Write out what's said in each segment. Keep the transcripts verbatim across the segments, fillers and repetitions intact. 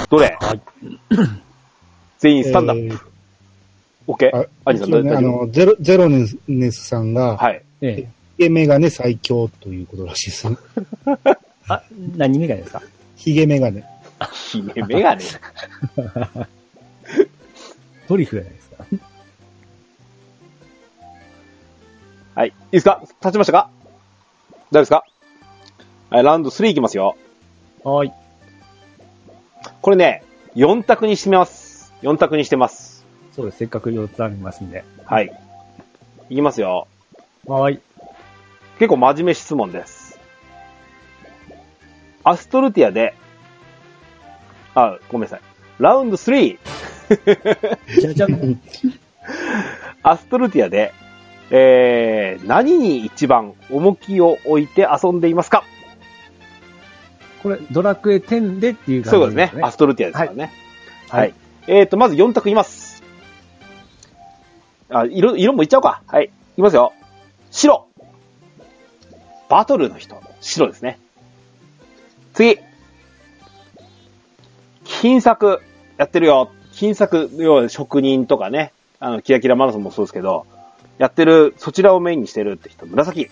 どれ？ はい。 全員スタンダップ。 えー、 オッケー。アニさん、 ね、あの、ゼロ、ゼロネスさんが、 はい。 ええ。 ヒゲメガネ最強ということらしいです。 あ、何メガネですか？ ヒゲメガネ。 ヒゲメガネトリュフじゃないですか。 はい。いいですか？立ちましたか？大丈夫ですか？はい、ラウンドスリーいきますよ。 はい。 これね、よん択にしてます。よん択にしてます。 そうです。せっかくよっつありますんで。 はい。いきますよ。 はい。 結構真面目質問です。アストルティアで、あ、ごめんなさい。ラウンドスリー。 じゃじゃん。 アストルティアで、えー、何に一番重きを置いて遊んでいますか？ これ、ドラクエテンでっていう感じですね。 そうですね。アストルティアですからね。はい。 はい。 えーと、まずよん択います。あ、色、色もいっちゃおうか。はい。いきますよ。白。バトルの人。白ですね。次。金策。やってるよ。金策、要は職人とかね。あの、キラキラマラソンもそうですけど、やってる、そちらをメインにしてるって人。紫。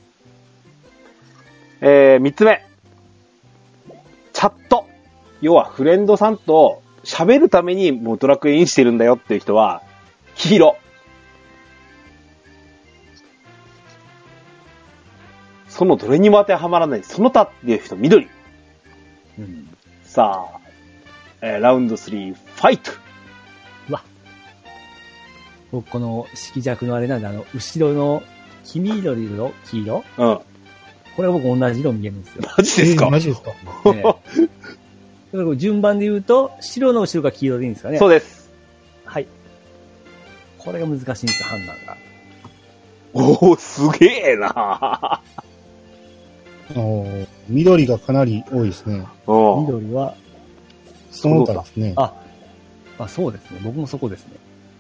えー、三つ目。チャット。要はフレンドさんと喋るためにもうドラクエインしてるんだよっていう人は、黄色。そのどれにも当てはまらない、その他っていう人、緑。 うん、 さあ、えー、ラウンドスリー、ファイト。 うわ。僕、この色弱のあれなんで、あの、後ろの黄緑の黄色、 うん。 これは僕同じ色見えるんですよ。 マジですか？ えー、マジですか？ ね、だから順番で言うと、白の後ろが黄色でいいんですかね？ そうです。 はい。これが難しいんですよ、判断が。 おー、すげえなお緑がかなり多いですね。 緑は、 その他ですね。 あ、あ、そうですね。僕もそこですね。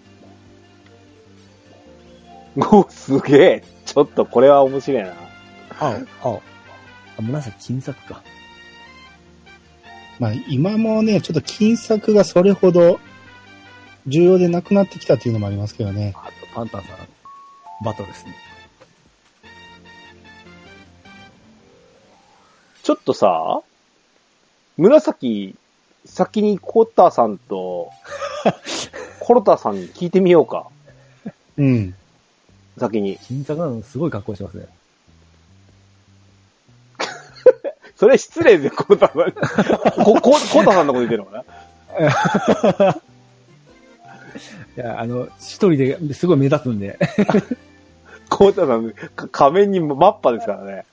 おー、すげえ。ちょっとこれは面白いな。 青、青。あ、紫、金策か。 まあ今もね、ちょっと金策がそれほど重要でなくなってきたっていうのもありますけどね。 あと、パンタンさん、バトルですね。 ちょっとさ、紫、先にコッターさんと、コロタさんに聞いてみようか。 うん。 先に。 金策なのすごい格好してますね。 それ失礼ですよ、コッターさん。こ、こ、コッターさんのこと言ってるのかな？ いや、あの、一人ですごい目立つんで。 コータさん、仮面にマッパですからね。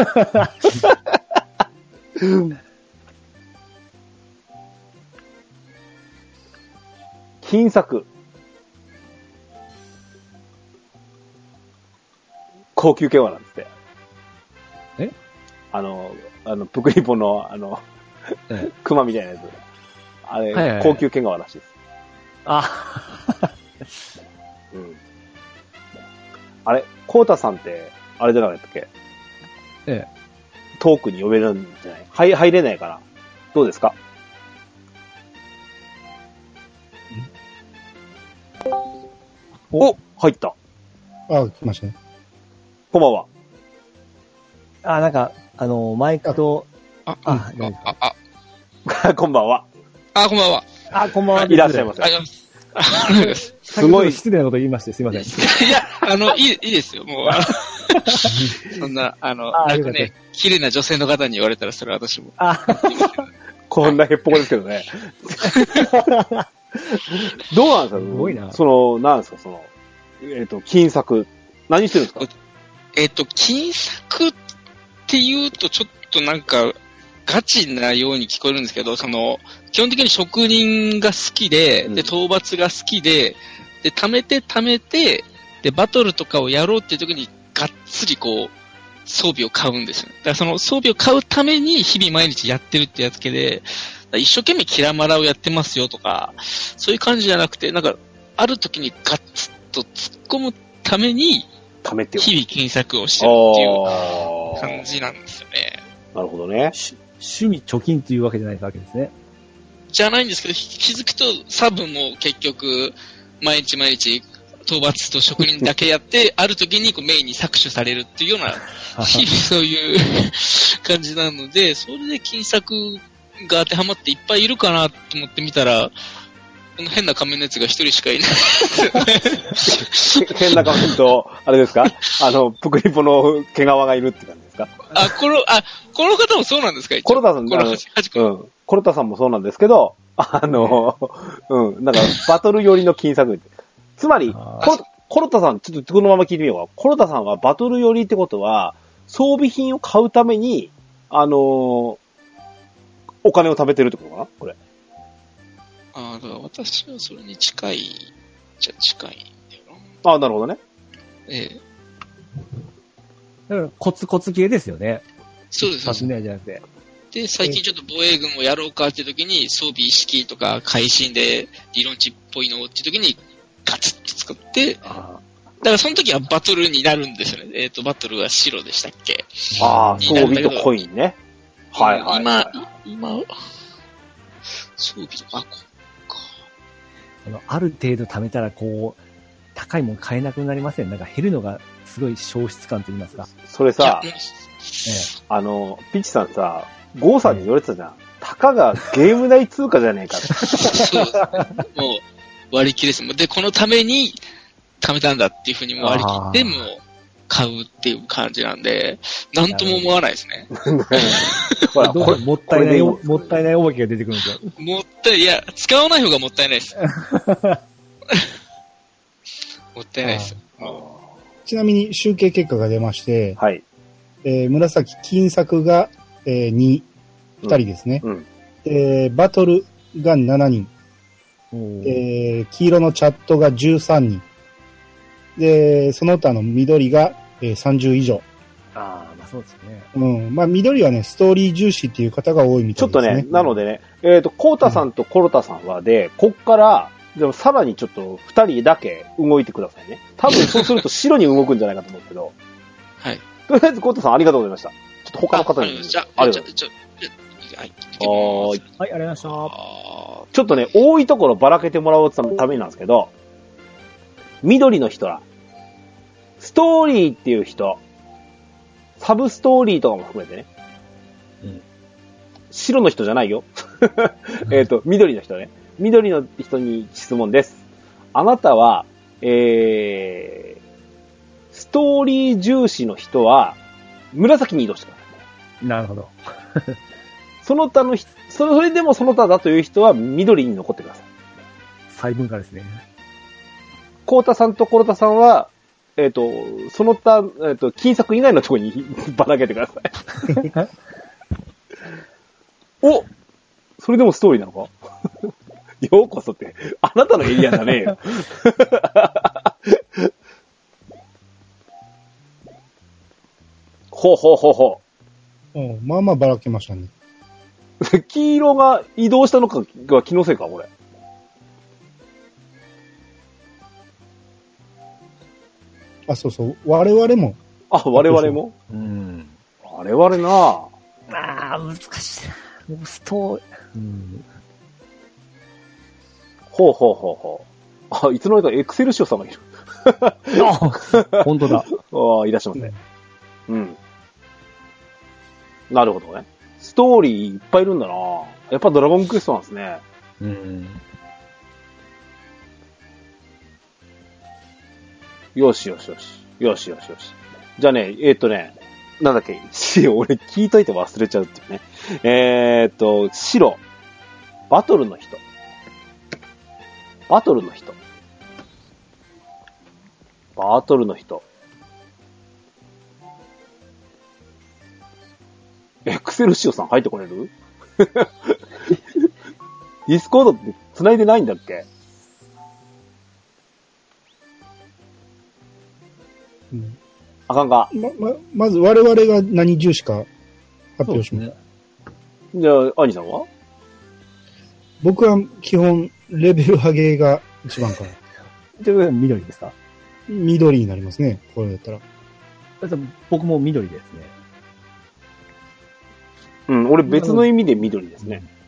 金策。高級剣話なんですって。 え？ あの、あの、プクリポの、あの、 ええ、 熊みたいなやつ。あれ、 はいはいはい、 高級剣話らしいです。 あうん。あれ、コータさんって、あれじゃなかったっけ？ ええ。 トークに呼べるんじゃない？入、入れないかな？どうですか？お、入った。 あ、来ましたね。 こんばんは。 あ、なんか、あの、マイクと、 あ、 あ、 あ、あ、 あ、こんばんは。 あ、こんばんは。 あ、こんばんは。 いらっしゃいませ。 ありがとうございます。ありがとうございます。 すごい。 失礼なこと言いまして、すいません。 いや、あの、いい、いいですよ。もう、あのそんな、あの、 あなんかね、綺麗な女性の方に言われたら、それは私も。 あこんなヘッポコですけどね。どうなんですか？ すごいな。 その、なんですか、その、えっと、金策。何してるんですか？ えっと、金策って言うと、ちょっとなんか、ガチなように聞こえるんですけど、その、基本的に職人が好きで、 うん、 で、討伐が好きで、で、貯めて貯めて、で、バトルとかをやろうっていう時に、がっつりこう、装備を買うんですよ。だからその装備を買うために日々毎日やってるってやつけで、一生懸命キラマラをやってますよとか、そういう感じじゃなくて、なんか、ある時にガッツと突っ込むために、 貯めて日々金策をしてるっていう感じなんですよね。 なるほどね。 趣味貯金というわけじゃないわけですね。 じゃないんですけど、気づくとサブも結局、毎日毎日、討伐と職人だけやって、ある時にこうメインに搾取されるっていうような、そういう感じなので、それで金策が当てはまっていっぱいいるかなと思ってみたら、この変な仮面のやつが一人しかいない。 変な仮面と、あれですかあの、プクリポの毛皮がいるって感じですか？ あ、この、あ、この方もそうなんですか？ コロタさん、 このはちうん。コロタさんもそうなんですけど、あの、うん、なんか、バトル寄りの金策。つまり、コロ、コロタさん、ちょっとこのまま聞いてみようか。コロタさんはバトル寄りってことは、装備品を買うために、あのー、お金を貯めてるってことかなこれ。 ああ、だから私はそれに近い、じゃ近いんだよな。ああ、なるほどね。 ええ。 だからコツコツ系ですよね。 そうです。 さすがじゃなくて。 で、最近ちょっと防衛軍をやろうかっていう時に、装備意識とか会心で理論値っぽいのっていう時に、ガツッと作って、だからその時はバトルになるんですよね。えっ、ー、と、バトルは白でしたっけ？ ああ、装備とコインね。はいはい、はい。 今、今、装備とか、こうか。 あの、ある程度貯めたらこう、高いもん買えなくなりません。なんか減るのがすごい消失感と言いますか。 それさ、ええ、あの、ピチさんさ、ゴーさんに言われてたじゃん。たかがゲーム内通貨じゃねえかって。 そう。もう、割り切りです。で、このために貯めたんだっていうふうにも割り切っても買うっていう感じなんで、なんとも思わないですね。 ほら、これもったいない、もったいないおまけが出てくるんですよ。 もったい、いや、使わない方がもったいないです。もったいないです。 ちなみに集計結果が出まして、 はい。 えー、紫金策が、えー、に、ふたりですね。うんうん、で、バトルがしちにん。えー、黄色のチャットがじゅうさんにん。で、その他の緑が、えー、さんじゅう以上。 ああ、まあそうですね。 うん。まあ緑はね、ストーリー重視っていう方が多いみたいですね。 ちょっとね、なのでね、えっ、ー、と、コウタさんとコロタさんはで、こっから、でもさらにちょっとふたりだけ動いてくださいね。多分そうすると白に動くんじゃないかと思うけど。 はい。 とりあえずコウタさんありがとうございました。ちょっと他の方に。 じゃあ、ありがとうございます。 はい、はい、ありがとうございました。 ちょっとね、多いところばらけてもらおうとためになんですけど、緑の人ら、ストーリーっていう人、サブストーリーとかも含めてね、うん、白の人じゃないよ。えっと、緑の人ね。緑の人に質問です。あなたは、えー、ストーリー重視の人は、紫に移動してください。なるほど。 その他の人、それでもその他だという人は緑に残ってください。 細分化ですね。 コウタさんとコロタさんは、えっ、ー、と、その他、えっ、ー、と、金策以外のところにばらけてください。お！それでもストーリーなのか？ようこそって、あなたのエリアじゃねえよ。ほうほうほうほう。うん、まあまあばらけましたね。 黄色が移動したのかが気のせいか、これ。 あ、そうそう。我々も。 あ、我々もうん。我々なぁ。 ああ、難しいな。ストー、うん。 ほうほうほうほう。あ、いつの間にかエクセルシオさんがいる。 あ、本当だ。 ああ、いらっしゃいますね。うん。なるほどね。ストーリーいっぱいいるんだなぁ。やっぱドラゴンクエストなんですね。うん。よしよしよし。よしよしよし。じゃあね、えー、っとね、なんだっけ、俺聞いといて忘れちゃうっていうね。えー、っと、白。バトルの人。バトルの人。バトルの人。エクセルシオさん入ってこれる？ディスコードって繋いでないんだっけ？ うん、 あかんか。 ま、ま、まず我々が何重視か発表します。ね、 じゃあ、アニさんは？ 僕は基本レベル上げが一番から。 じゃあ緑ですか？ 緑になりますね。これだったら。 僕も緑ですね。 うん、俺別の意味で緑ですね。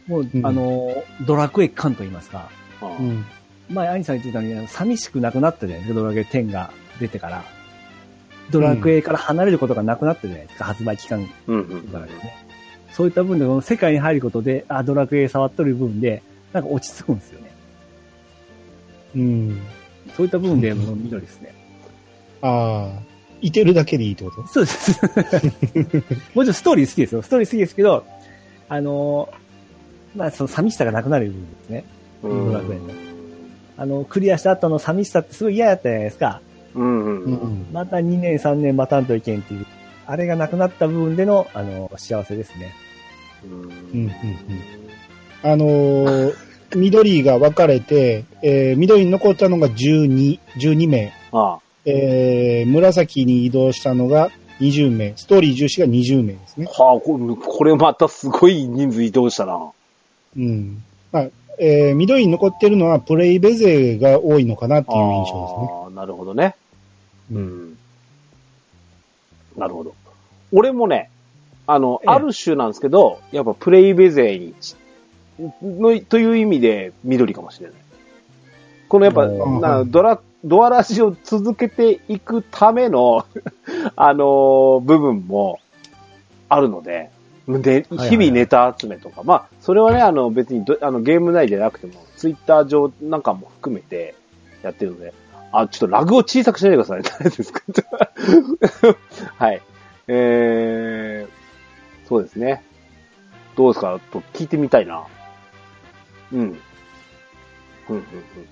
もう、 うん、 あの、ドラクエ感と言いますか。 うん。 前、アニさん言ってたように、寂しくなくなったじゃないですか、ドラクエテンが出てから。ドラクエから離れることがなくなったじゃないですか、発売期間からですね。そういった部分で、この世界に入ることで、あ、ドラクエ触っとる部分で、なんか落ち着くんですよね。 うん。 そういった部分で、もう緑ですね。 ああ、いてるだけでいいってことそうです。もちろんストーリー好きですよ。ストーリー好きですけど、あのー、まあ、その寂しさがなくなる部分ですね。ドラクエの。あの、クリアした後の寂しさってすごい嫌やったじゃないですか。 うんうんうん、 またにねんさんねん待たんといけんっていう。あれがなくなった部分での、あの、幸せですね。 うんうんうん、あのー、緑が分かれて、えー、緑に残ったのがじゅうに、じゅうにめい。ああえー、紫に移動したのがにじゅうめい。ストーリー重視がにじゅうめいですね。 はあ、これ、これまたすごい人数移動したな。 うん。まあ、えー、緑に残ってるのはプレイベ勢が多いのかなっていう印象ですね。 ああ、なるほどね。うん。なるほど。俺もね、あの、ええ、ある種なんですけど、やっぱプレイベ勢に、の、という意味で緑かもしれない。このやっぱ、なドラ、ドアラジを続けていくための、あのー、部分もあるので、で、日々ネタ集めとか、はいはいはい、まあ、それはね、あの、別にあの、ゲーム内でなくても、ツイッター上なんかも含めてやってるので、あ、ちょっとラグを小さくしないでください。誰ですかはい。えー、そうですね。どうですかと聞いてみたいな。うん。うん、うん、うん、うん。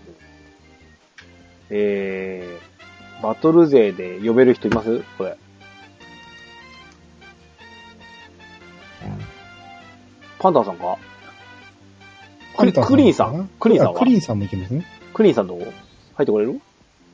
えー、バトル勢で呼べる人いますこれ。パンタンさんかクリクリーンさんクリーンさんはクリーンさんもいけますね。 クリーンさんどう入ってこれる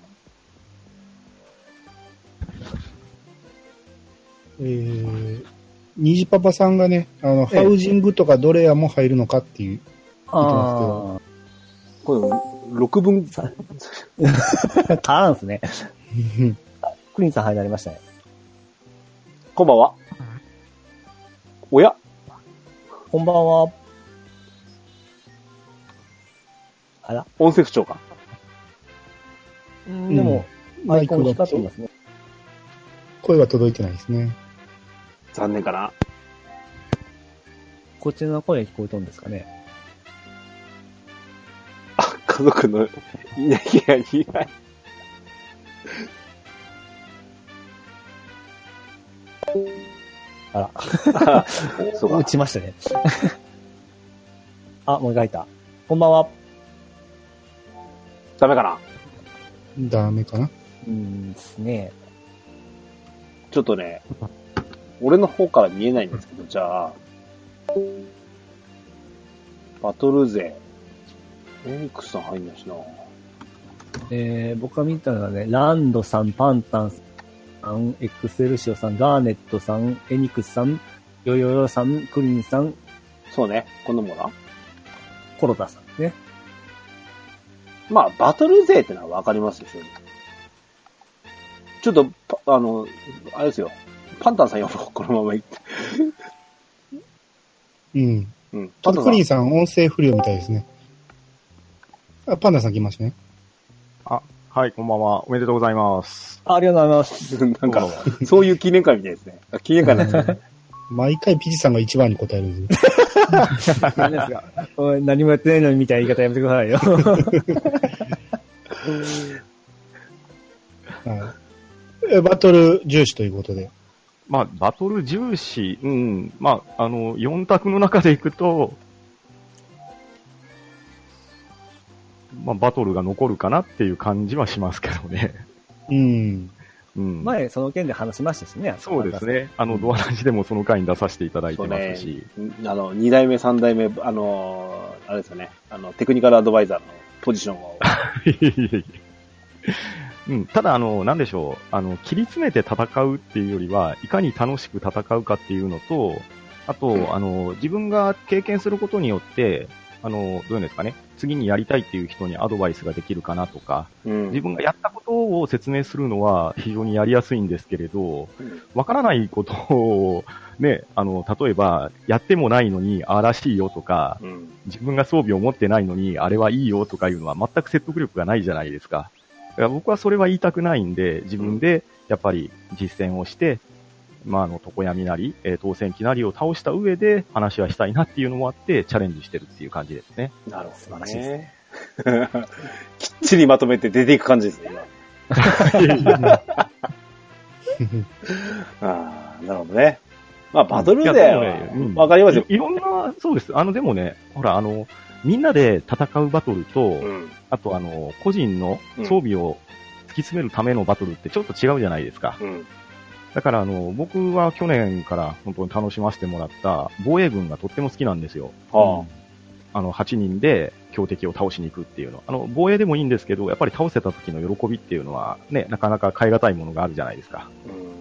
えー、虹パパさんがね、あの、ハウジングとかドレアも入るのかっていう。 ああ。 これ、ろくぶん。足らんすね。クリーンさん入られましたね。 こんばんは。おやこんばんは。あら音声不調か。 うん、でも、アイコン光ってますね。 声は届いてないですね。 残念かな。 こっちの声聞こえたんですかね。 あ、家族のいない部屋にいない。 あら。そうか。落ちましたね。あ、もう一回いた。こんばんは。 ダメかなダメかなうんですね。 ちょっとね、俺の方から見えないんですけど、じゃあ、バトル勢。エニックスさん入んないしな。 えー、僕が見たのはね、ランドさん、パンタンさん、エクセルシオさん、ガーネットさん、エニックスさん、ヨヨヨさん、クリンさん。 そうね、このもな。 コロタさんですね。 まあ、バトル勢ってのはわかりますでしょ。ちょっと、あの、あれですよ。パンタンさん呼ぼう、このまま行って。 うん。うん。ちょっとクリーンさん、音声不良みたいですね。あ、パンダさん来ましたね。 あ、はい、こんばんは。おめでとうございます。 あ、ありがとうございます。 なんか、そういう記念会みたいですね。記念会なんですね。 毎回ピチさんが一番に答えるんです。 何ですかおい何もやってないのにみたいな言い方やめてくださいよ。 はい、バトル重視ということで。 まあ、バトル重視、うん、まあ、あの、よん択の中でいくと、まあ、バトルが残るかなっていう感じはしますけどね。 うん。 うん、前、その件で話しましたしね。 そうですね。あの、ドアラジでもその回に出させていただいてますし。 ね、あの、に代目、さん代目、あの、あれですよね。あの、テクニカルアドバイザーのポジションを。 うん、ただ、あの、なんでしょう。あの、切り詰めて戦うっていうよりは、いかに楽しく戦うかっていうのと、あと、うん、あの、自分が経験することによって、あの、どういうんですかね。次にやりたいっていう人にアドバイスができるかなとか、うん、自分がやったことを説明するのは非常にやりやすいんですけれど、わからないことを、ね、あの、例えば、やってもないのに、ああらしいよとか、うん、自分が装備を持ってないのに、あれはいいよとかいうのは全く説得力がないじゃないですか。だから僕はそれは言いたくないんで、自分でやっぱり実践をして、まあ、あの、床闇なり、えー、当選機なりを倒した上で話はしたいなっていうのもあって、チャレンジしてるっていう感じですね。 なるほど、素晴らしいですね。きっちりまとめて出ていく感じですね、今。ああ、なるほどね。まあ、バトルで、わ、ねうん、かりますよい。 いろんな、そうです。あの、でもね、ほら、あの、みんなで戦うバトルと、うん、あと、あの、個人の装備を突き詰めるためのバトルってちょっと違うじゃないですか。うん、だから、あの、僕は去年から本当に楽しませてもらった防衛軍がとっても好きなんですよ。はあ、あの、はちにんで強敵を倒しに行くっていうの。あの、防衛でもいいんですけど、やっぱり倒せた時の喜びっていうのはね、なかなか変え難いものがあるじゃないですか。うん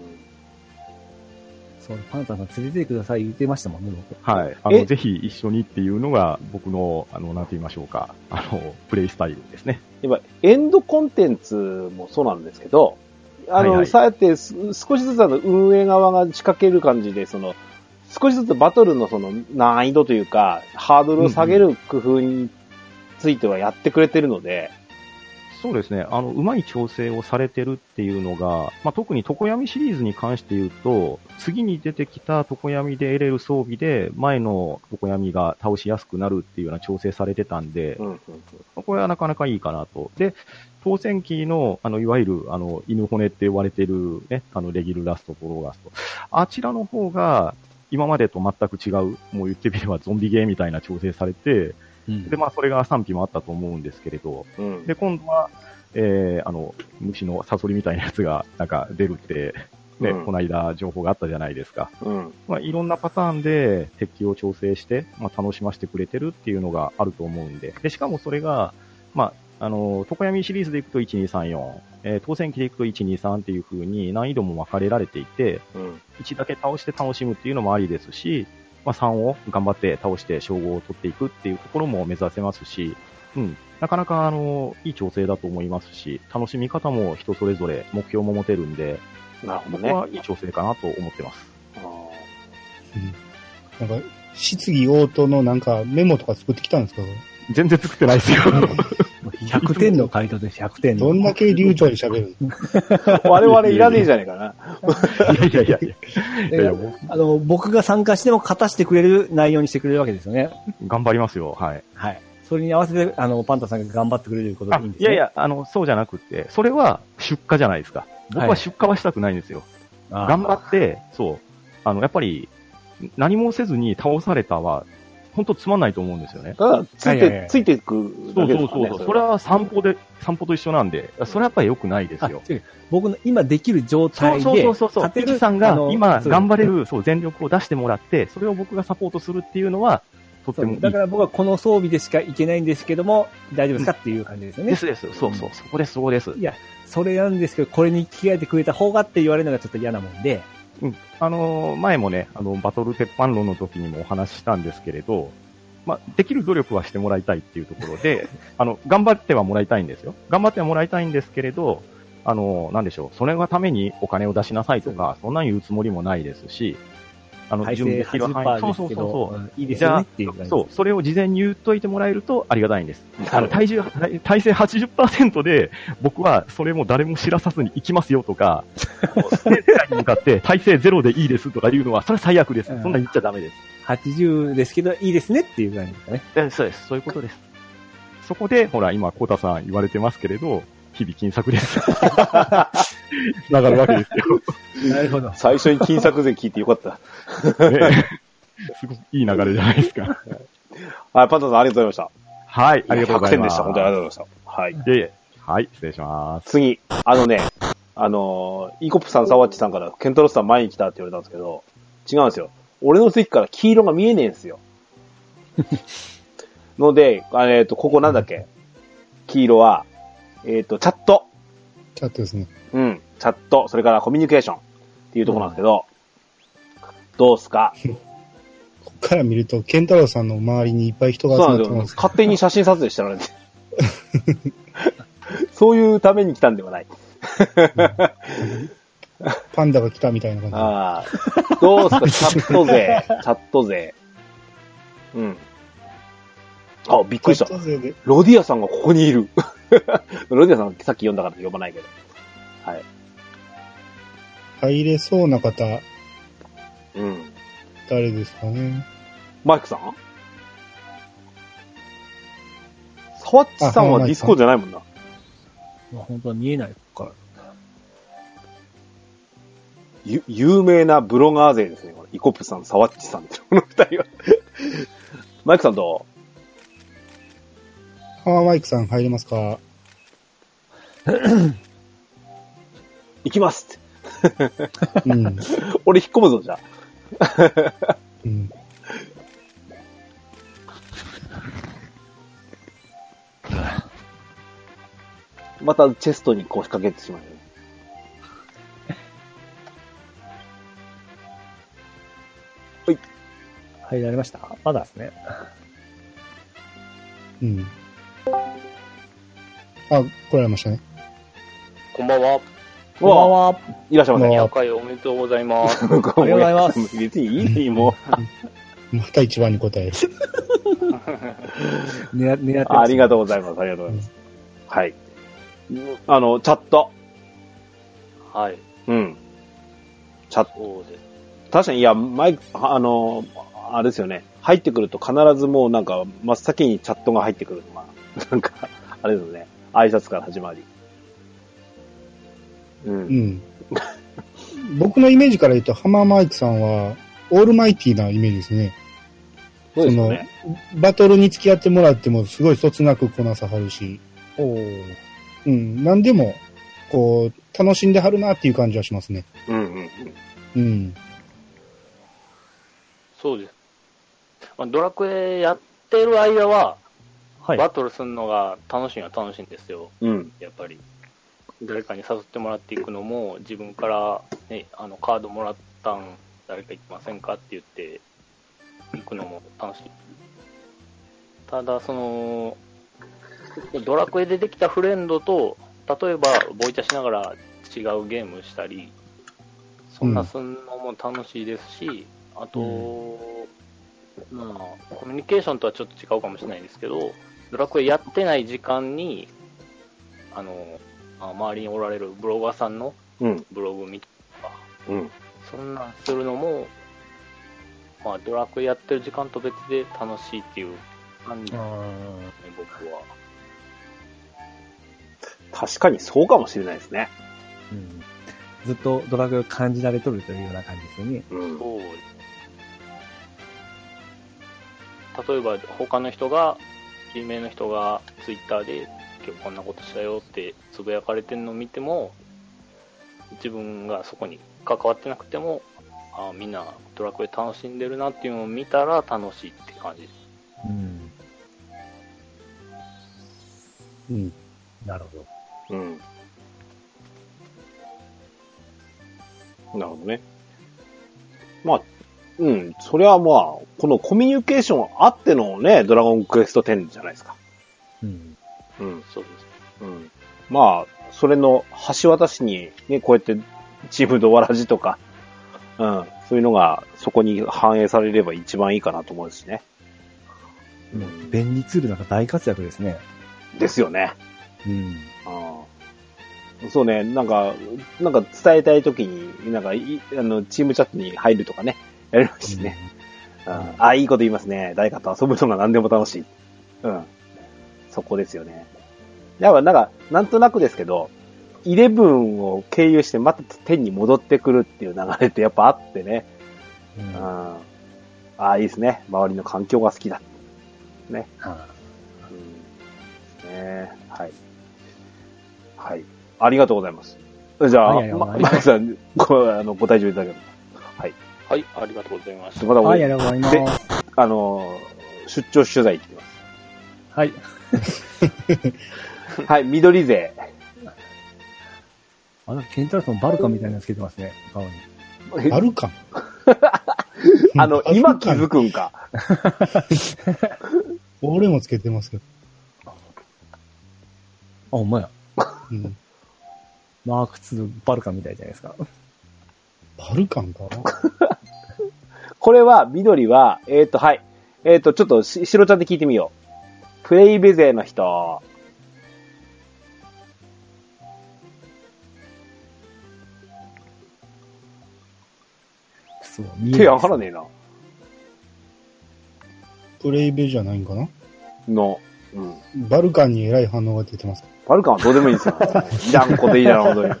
パンタさん連れてください言ってましたもんね、僕。 はい。あの、ぜひ一緒にっていうのが僕の、あの、なんて言いましょうか、あの、プレイスタイルですね。 今、エンドコンテンツもそうなんですけど、あの、はいはい、そうやって少しずつあの、運営側が仕掛ける感じで、その、少しずつバトルのその、難易度というか、ハードルを下げる工夫についてはやってくれてるので、 そうですね。あの、うまい調整をされてるっていうのが、まあ、特に常闇シリーズに関して言うと、次に出てきた常闇で得れる装備で、前の常闇が倒しやすくなるっていうような調整されてたんで、うんうんうん、これはなかなかいいかなと。で、当選機の、あの、いわゆる、あの、犬骨って呼ばれてるね、あの、レギュルラスト、ボロガスト。あちらの方が、今までと全く違う、もう言ってみればゾンビゲーみたいな調整されて、で、まあ、それが賛否もあったと思うんですけれど、うん、で、今度は、えー、あの、虫のサソリみたいなやつが、なんか出るって、ね、うん、この間情報があったじゃないですか。うん。まあ、いろんなパターンで敵を調整して、まあ、楽しませてくれてるっていうのがあると思うんで、で、しかもそれが、まあ、あの、常闇シリーズでいくといち、に、さん、よん、えー、当選機でいくといち、に、さんっていう風に難易度も分かれられていて、うん、いちだけ倒して楽しむっていうのもありですし、まあ、さんを頑張って倒して称号を取っていくっていうところも目指せますし、うん。なかなか、あの、いい調整だと思いますし、楽しみ方も人それぞれ目標も持てるんで、 なるほどね。 僕はいい調整かなと思ってます。あうん、なんか、質疑応答のなんかメモとか作ってきたんですか？ 全然作ってないですよ。 ひゃくてんの回答でひゃくてんの。 どんだけ流暢に喋るの我々いらねえじゃねえかな。 いやいやいやいや。いやあの、僕が参加しても勝たせてくれる内容にしてくれるわけですよね。 頑張りますよ、はい。 はい。それに合わせて、あの、パンタさんが頑張ってくれることでいいんですね。 いやいや、あの、そうじゃなくて、それは出荷じゃないですか。僕は出荷はしたくないんですよ。はい、頑張って、そう。あの、やっぱり、何もせずに倒されたは、本当つまんないと思うんですよね。 ああついて、はいはいはい、ついていくだけですかね。 そうそうそう。そ, それは散歩で、散歩と一緒なんで、それはやっぱり良くないですよ。 僕の今できる状態で、 そうそうそうそう。勝てるさんが今頑張れる、そう、全力を出してもらって、それを僕がサポートするっていうのは、とってもいい。 だから僕はこの装備でしかいけないんですけども、大丈夫ですかっていう感じですよね。 ですです。そうそう。そこです、そこです。 いや、それなんですけど、これに着替えてくれた方がって言われるのがちょっと嫌なもんで。 うん。あのー、前もね、あの、バトル鉄板論の時にもお話ししたんですけれど、まあ、できる努力はしてもらいたいっていうところで、あの、頑張ってはもらいたいんですよ。頑張ってはもらいたいんですけれど、あの、なんでしょう、それがためにお金を出しなさいとか、そんなに言うつもりもないですし、あの、準備できる範囲、そうそうそうそう、いいですよねっていう感じ。そう、それを事前に言っといてもらえるとありがたいんです。あの、体重、体制 はちじゅっパーセント で、僕はそれも誰も知らさずに行きますよとか、世界に向かって体制ゼロでいいですとかいうのは、それは最悪です。うん、そんな言っちゃダメです。 はちじゅうですけど、いいですねっていう感じですかね。 そうです。そういうことです。そこで、ほら、今、コウタさん言われてますけれど、日々金策です。つながるわけですよ。なるほど。 最初に金策税聞いてよかった。 ね、すごくいい流れじゃないですか。 はい、パンタさんありがとうございました。 はい、ありがとうございます。 ひゃくてんでした。本当にありがとうございました。はい。 で、はい、失礼します。 次、あのね、あの、イコップさん、サワッチさんから、ケンタロスさん前に来たって言われたんですけど、違うんですよ。俺の席から黄色が見えねえんですよ。ので、えっと、ここなんだっけ、黄色は、えっと、チャット。 チャットですね。 うん、チャット、それからコミュニケーションっていうところなんですけど、うん、どうすかこっから見ると、ケンタロウさんの周りにいっぱい人が集まってます。そうなんですよ。 勝手に写真撮影してられて。そういうために来たんではない。 パンダが来たみたいな感じ。 ああ。どうすか、チャット勢。チャット勢。うん。あ、びっくりした。ロディアさんがここにいる。ロディアさんさっき読んだから呼ばないけど。はい。 入れそうな方。 うん。 誰ですかね。 マイクさん？サワッチさんはディスコじゃないもんな。 まあ、本当は見えないから。 ゆ、有名なブロガー勢ですね。これイコプさん、サワッチさんって、この二人は。マイクさんどう？あ、マイクさん入れますか？ 行きますって。 うん、 俺引っ込むぞ、じゃあ。 うん、 またチェストに腰掛けてしまう、ね。はい。 入られました？まだですね。 うん。あ、来られましたね。 こんばんは。 こんばんは。 いらっしゃいませ。 にひゃっかいおめでとうございます。 ありがとうございます。 別にいいもう。また一番に答える。 狙ってます。 ありがとうございます。ありがとうございます。はい。あの、チャット。 はい。 うん。チャット。 そうです。 確かに、いや、マイク、あの、あれですよね。入ってくると必ずもうなんか、真っ先にチャットが入ってくるのが、なんか、あれですよね。挨拶から始まり。うん。 うん。僕のイメージから言うと、ハマーマイクさんは、オールマイティーなイメージですね。 そうですね。 その、バトルに付き合ってもらっても、すごいそつなくこなさはるし。 おー。 うん。なんでも、こう、楽しんではるなっていう感じはしますね。 うんうんうん。 うん。 そうです。まあ、ドラクエやってる間は、 はい。 バトルするのが楽しいのは楽しいんですよ。 うん。 やっぱり。誰かに誘ってもらっていくのも、自分から、ね、あの、カードもらったん、誰か行きませんかって言って、行くのも楽しい。ただ、その、ドラクエでできたフレンドと、例えば、ボイチャしながら違うゲームしたり、そんなすんのも楽しいですし、うん、あと、うん、まあ、コミュニケーションとはちょっと違うかもしれないんですけど、ドラクエやってない時間に、あの、周りにおられるブロガーさんのブログ見たりとか、 うん、 そんなんするのも、まあ、ドラクエやってる時間と別で楽しいっていう感じですね、僕は。 確かにそうかもしれないですね。 うん、ずっとドラクエを感じられとるというような感じですよね。 うん、そう。例えば他の人が、有名な人がツイッターで今日こんなことしたよってつぶやかれてるのを見ても、自分がそこに関わってなくても、あみんなドラクエ楽しんでるなっていうのを見たら楽しいって感じです。 うん。うん。なるほど。 うん。なるほどね。まあ、うん。それはまあ、このコミュニケーションあってのね、ドラゴンクエストテンじゃないですか。 うん。 うん。 そうです。 うん。まあ、それの橋渡しにね、こうやってチームドワラジとか、うん。そういうのがそこに反映されれば一番いいかなと思うしね。 うん。便利ツールなんか大活躍ですね。 ですよね。 うん。 ああ。そうね、なんか、なんか伝えたいときに、なんかい、あの、チームチャットに入るとかね、やりますしね。うん、ああ、いいこと言いますね。誰かと遊ぶのが何でも楽しい。うん。そこですよね。やっぱなんか、なんとなくですけど、イレブンを経由してまたテンに戻ってくるっていう流れってやっぱあってね。うん。ああ、いいですね。周りの環境が好きだ。ね。 はうん。ね、はい。はい。ありがとうございます。じゃあ、はい、ま、マイクさん、ご、あの、ご退場いただければ。はい。 はい、ありがとうございます。 またはい、ありがとうございます。 あの、出張取材行ってきます。 はい。 はい、緑勢。 あ、なんかケンタロスのバルカンみたいなのつけてますね、顔に。 バルカンあの、今気づくんか。 俺もつけてますけど。 あ、ほんまや。 うん。 マークツーバルカンみたいじゃないですか。 バルカンかこれは、緑は、えっ、ー、と、はい。えっ、ー、と、ちょっとし、しろちゃんで聞いてみよう。プレイベ勢の人。 そう、 手上がらねえな。 プレイベじゃないんかなの、うん。 バルカンに偉い反応が出てます。 バルカンはどうでもいいんですよ。いらんこといいじゃん、本当に。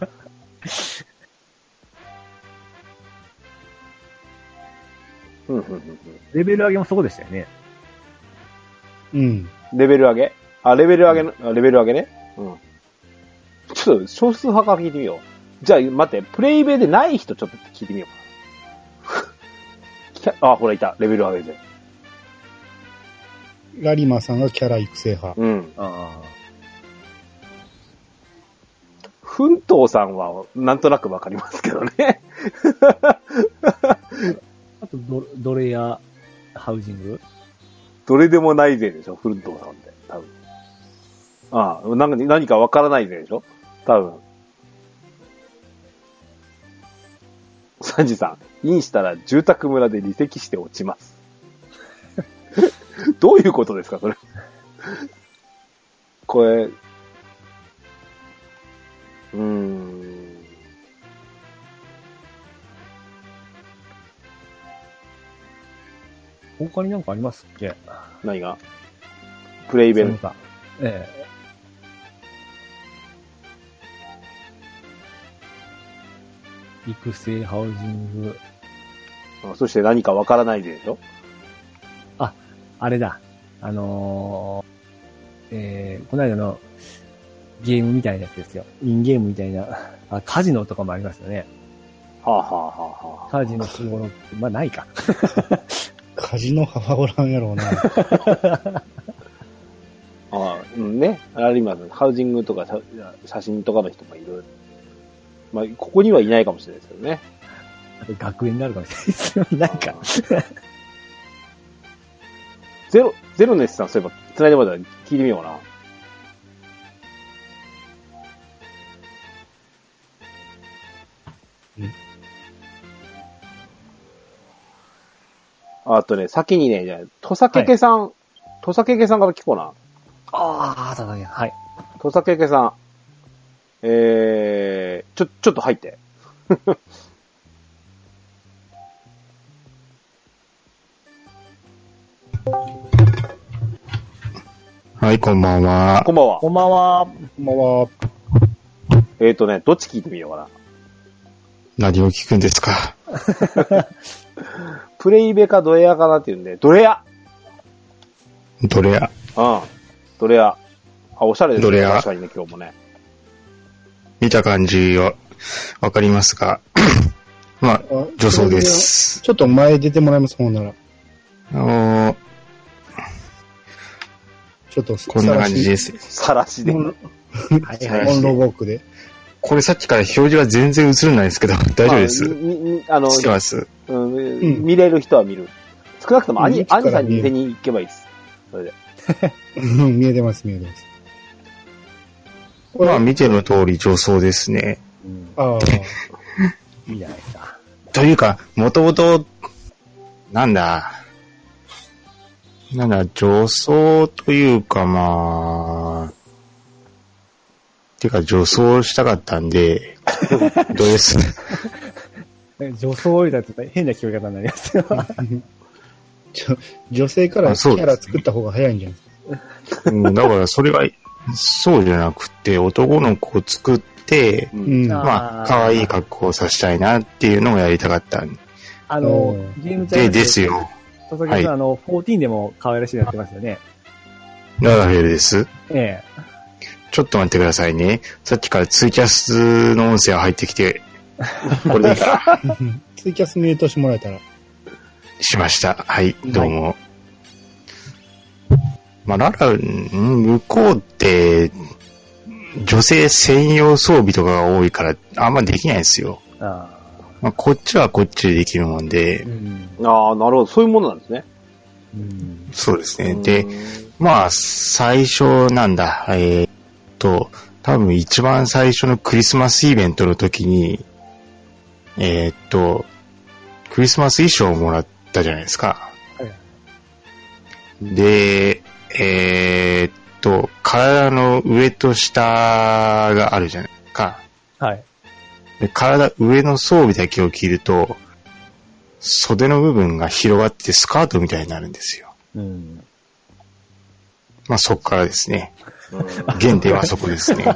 うんうんうん、 レベル上げもそこでしたよね。 うん。 レベル上げあ、レベル上げの、うん、レベル上げね。うん。ちょっと少数派から聞いてみよう。じゃあ、待って、プレイベでない人ちょっと聞いてみようか。あ、ほらいた。レベル上げで。 ラリマさんがキャラ育成派。 うん。 ああ。 奮闘さんは、なんとなくわかりますけどね。 あとど、どれや、ハウジングどれでもないぜでしょ、奮闘さんって。多分。ああ、なんか何かわからないぜでしょ多分。サンジさん、インしたら住宅村で離席して落ちます。どういうことですか、それ。これ、うーん。 他になんかありますっけ？ 何がプレイベルト。 ええ。育成、ハウジング。 そして何かわからないでしょ？ あ、あれだ。あのー、えー、この間のゲームみたいなやつですよ。インゲームみたいな。あ、カジノとかもありますよね。 はあ、はあはあはあ、 カジノすごろく、まあないか。 カジノ派はおらんやろうな。 ああ、うんね。あります。ハウジングとか写真とかの人もいる。まあ、ここにはいないかもしれないですけどね。 あと学園になるかもしれないですよ。なんか。 ゼロ、ゼロネスさん、そういえば、繋いでもらったら聞いてみようかな。あとね、先にね、じゃあ、土佐けけさん、土佐けけさんから聞こうな。 ああ、だね、はい。 土佐けけさん。えー、ちょ、ちょっと入って。 はい、こんばんは。 こんばんは。 こんばんは。 こんばんは。 えーとね、どっち聞いてみようかな。 何を聞くんですか？ プレイベかドレアかなって言うんで、ドレアドレア。 うん。ドレア。あ、おしゃれですね。 ドレア。 確かにね、今日もね。 見た感じは、わかりますか？まあ、女装です。 ちょっと前出てもらいます、ほんなら。 あのー、 ちょっと、 こんな感じです。 さらしで。 はいはい。オンロボークで。 これさっきから表示は全然映るんないですけど、大丈夫です。 あ、あの、 知ってます、 うん、うん。見れる人は見る。少なくとも、アニ、アニさんに似てに行けばいいです。それで。 うん、見えてます、見えてます。 まあ、見ての通り女装ですね。 うん、 ああ。 いいじゃないですか。 というか、もともと、なんだ、なんだ、女装というかまあ、てか女装したかったんで、ドレス。 女装だと変な聞こえ方になりますよ。 女性からキャラ作った方が早いんじゃないですか。 うん、だからそれは、そうじゃなくて、男の子を作って、うん、まあ、可愛い格好をさせたいなっていうのをやりたかったんで。 あの、ゲームチャンネルで、ですよ。 佐々木さん、はい、あの、じゅうよんでも可愛らしいのやってますよね。 ララフェルです。 ええ。 ちょっと待ってくださいね。さっきからツイキャスの音声が入ってきて、これでいいかな。 ツイキャスミュートしてもらえたら。 しました。はい、どうも。はい、まあ、ララ、向こうって、女性専用装備とかが多いから、あんまできないんですよ。あまあ、こっちはこっちでできるもんで。うん、 ああ、なるほど。そういうものなんですね。 うん、そうですね。で、まあ、最初なんだ、えー、と、 多分一番最初のクリスマスイベントの時に、えー、っと、クリスマス衣装をもらったじゃないですか。はい、で、えー、っと、体の上と下があるじゃないですか。 はい。 で、体上の装備だけを着ると、袖の部分が広がってスカートみたいになるんですよ。うん、まあそっからですね。原点はそこですね。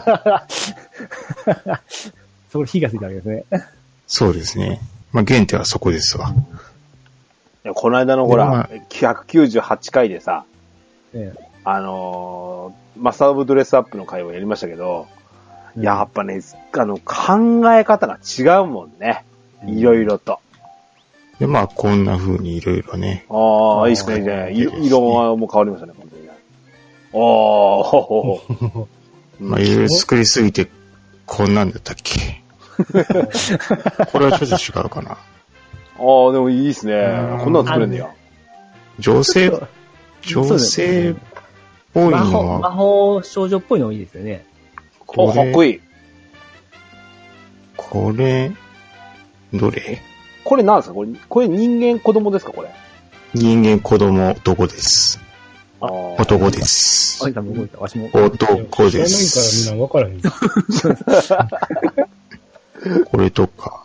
そこ火がついたわけですね。 そうですね。まあ原点はそこですわ。 いやこの間のほら、まあ、ひゃくきゅうじゅうはちかいでさ、ええ、あのー、マスターオブドレスアップの会をやりましたけど、うん、やっぱね、あの、考え方が違うもんね。いろいろと。 で、まあ、こんな風にいろいろね。 ああ、いいっすね。じゃあ、色も変わりましたね、本当に。ああ、 まあ、いろいろ作りすぎて、こんなんだったっけ。これはちょっと違うかな。 ああ、でもいいっすね。こんなの作れんねや。 女性、女性っぽいのは。 魔法、魔法少女っぽいのもいいですよね。 あ、かっこいい。 これ、どれ？ これ何ですか？これ、これ人間子供ですか？これ。 人間子供男です。あ、男です。 あ、動いた。わしも。 男です。 知らないからみんな分からへん。これとか。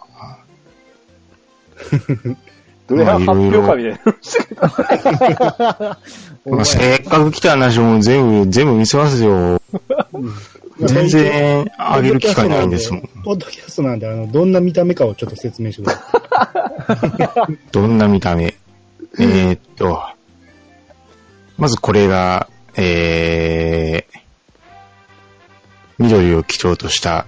どれが発表会みたいな。 まあ、せっかく来た話も全部、全部見せますよ。全然あげる機会ないんですもん。 ポッドキャストなんで、あの、どんな見た目かをちょっと説明してください。 どんな見た目えー、っと、まずこれが、えー、緑を基調とした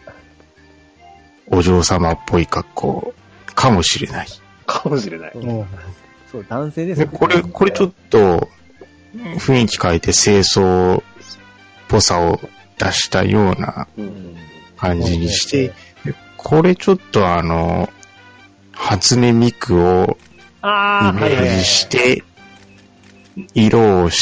お嬢様っぽい格好かもしれない。 かもしれない。 そう、男性ですね。 これ、これちょっと雰囲気変えて清掃っぽさを出したような感じにして、うん、これちょっとあの、初音ミクをイメージして、色をして、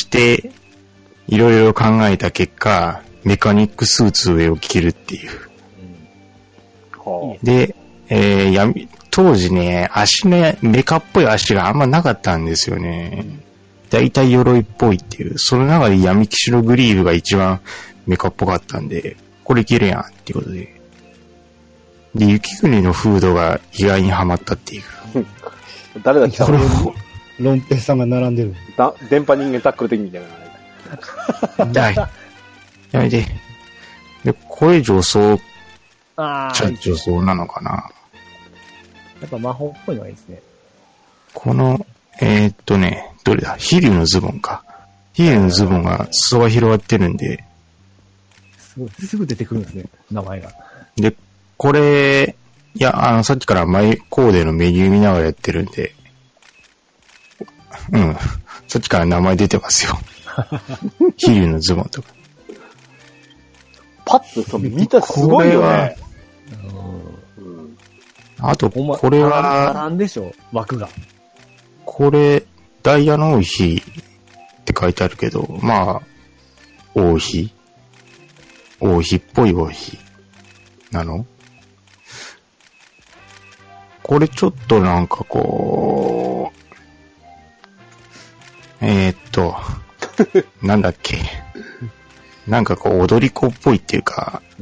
いろいろ考えた結果、メカニックスーツ上を着るっていう。うん、で、えー、闇、当時ね、足ね、メカっぽい足があんまなかったんですよね。だいたい鎧っぽいっていう。その中で闇騎士のグリーブが一番メカっぽかったんで、これいけるやんっていうことで。で、雪国のフードが意外にハマったっていう。 誰が来たの？ ロンペイさんが並んでる。 だ電波人間タックル的みたいな。だい。やめて。で、これ女装、 あちゃ女装なのかな。 やっぱ魔法っぽいのがいいですね。 この、えー、っとね、どれだ？飛竜のズボンか。飛竜のズボンが裾が広がってるんで。 すごい、すぐ出てくるんですね、名前が。 で、これ、いや、あの、さっきからマイコーデのメニュー見ながらやってるんで、うん。さっきから名前出てますよ。飛竜のズボンとか。 パッとその見たすごいよね。 うん、あと、これは、 なんでしょう、枠が。 これ、ダイヤの王妃って書いてあるけど、まあ、王妃王妃っぽい王妃なの？これちょっとなんかこう、えー、っと、なんだっけ。なんかこう踊り子っぽいっていうか、うん、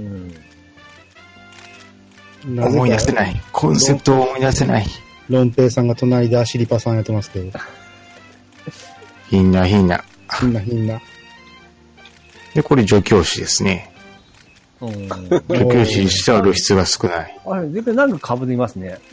思い出せない。コンセプトを思い出せない。 ロンペイさんが隣でアシリパさんやってますけど。 ひんなひんな。 ひんなひんな。 で、これ助教師ですね。助教師にしては露出が少ない。 あれ、全然なんか被りますね。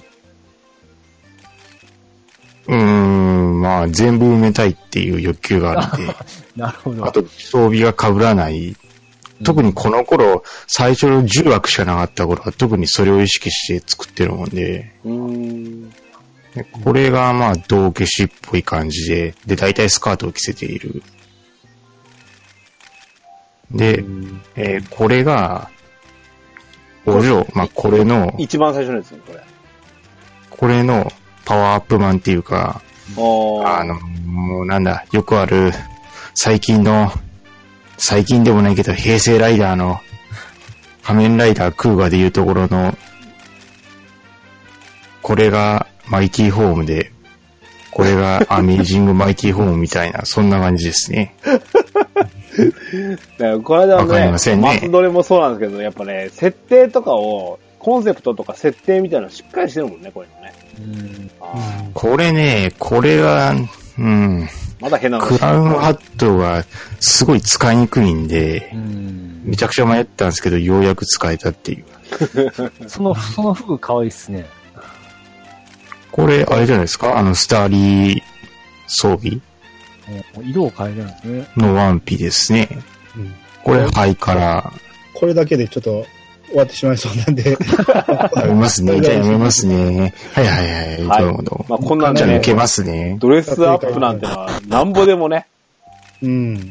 うーん、まあ全部埋めたいっていう欲求があって。 なるほど。 あと装備が被らない。特にこの頃、最初のじゅうわくしかなかった頃は特にそれを意識して作ってるもんで。うーんでこれがまあ道化師っぽい感じで、で、大体スカートを着せている。で、えー、これが、お嬢、まあこれの、 一番最初のやつね、これ。 これのパワーアップ版っていうか、あの、もうなんだ、よくある、最近の、最近でもないけど、平成ライダーの仮面ライダークーガでいうところの、これがマイティーホームで、これがアメージングマイティーホームみたいな、そんな感じですね。 だからこの間はね、マスドレもそうなんですけど、やっぱね、設定とかを、コンセプトとか設定みたいなのしっかりしてるもんね、これね。 うんあこれね、これは、うん。 まだ変なの。 クラウンハットがすごい使いにくいんで、うんめちゃくちゃ迷ったんですけど、ようやく使えたっていう。 その、その服可愛いっすね。 これ、あれじゃないですかあの、スターリー装備色を変えるんですね。 のワンピですね。うん、これ、ハイカラー。 これだけでちょっと終わってしまいそうなんで。 やめますね。じゃあやめますね。はいはいはい。はい、どうもどうも。 まあ、こんなんじゃあ抜けますね。 ドレスアップなんてのは、なんぼでもね。 うん。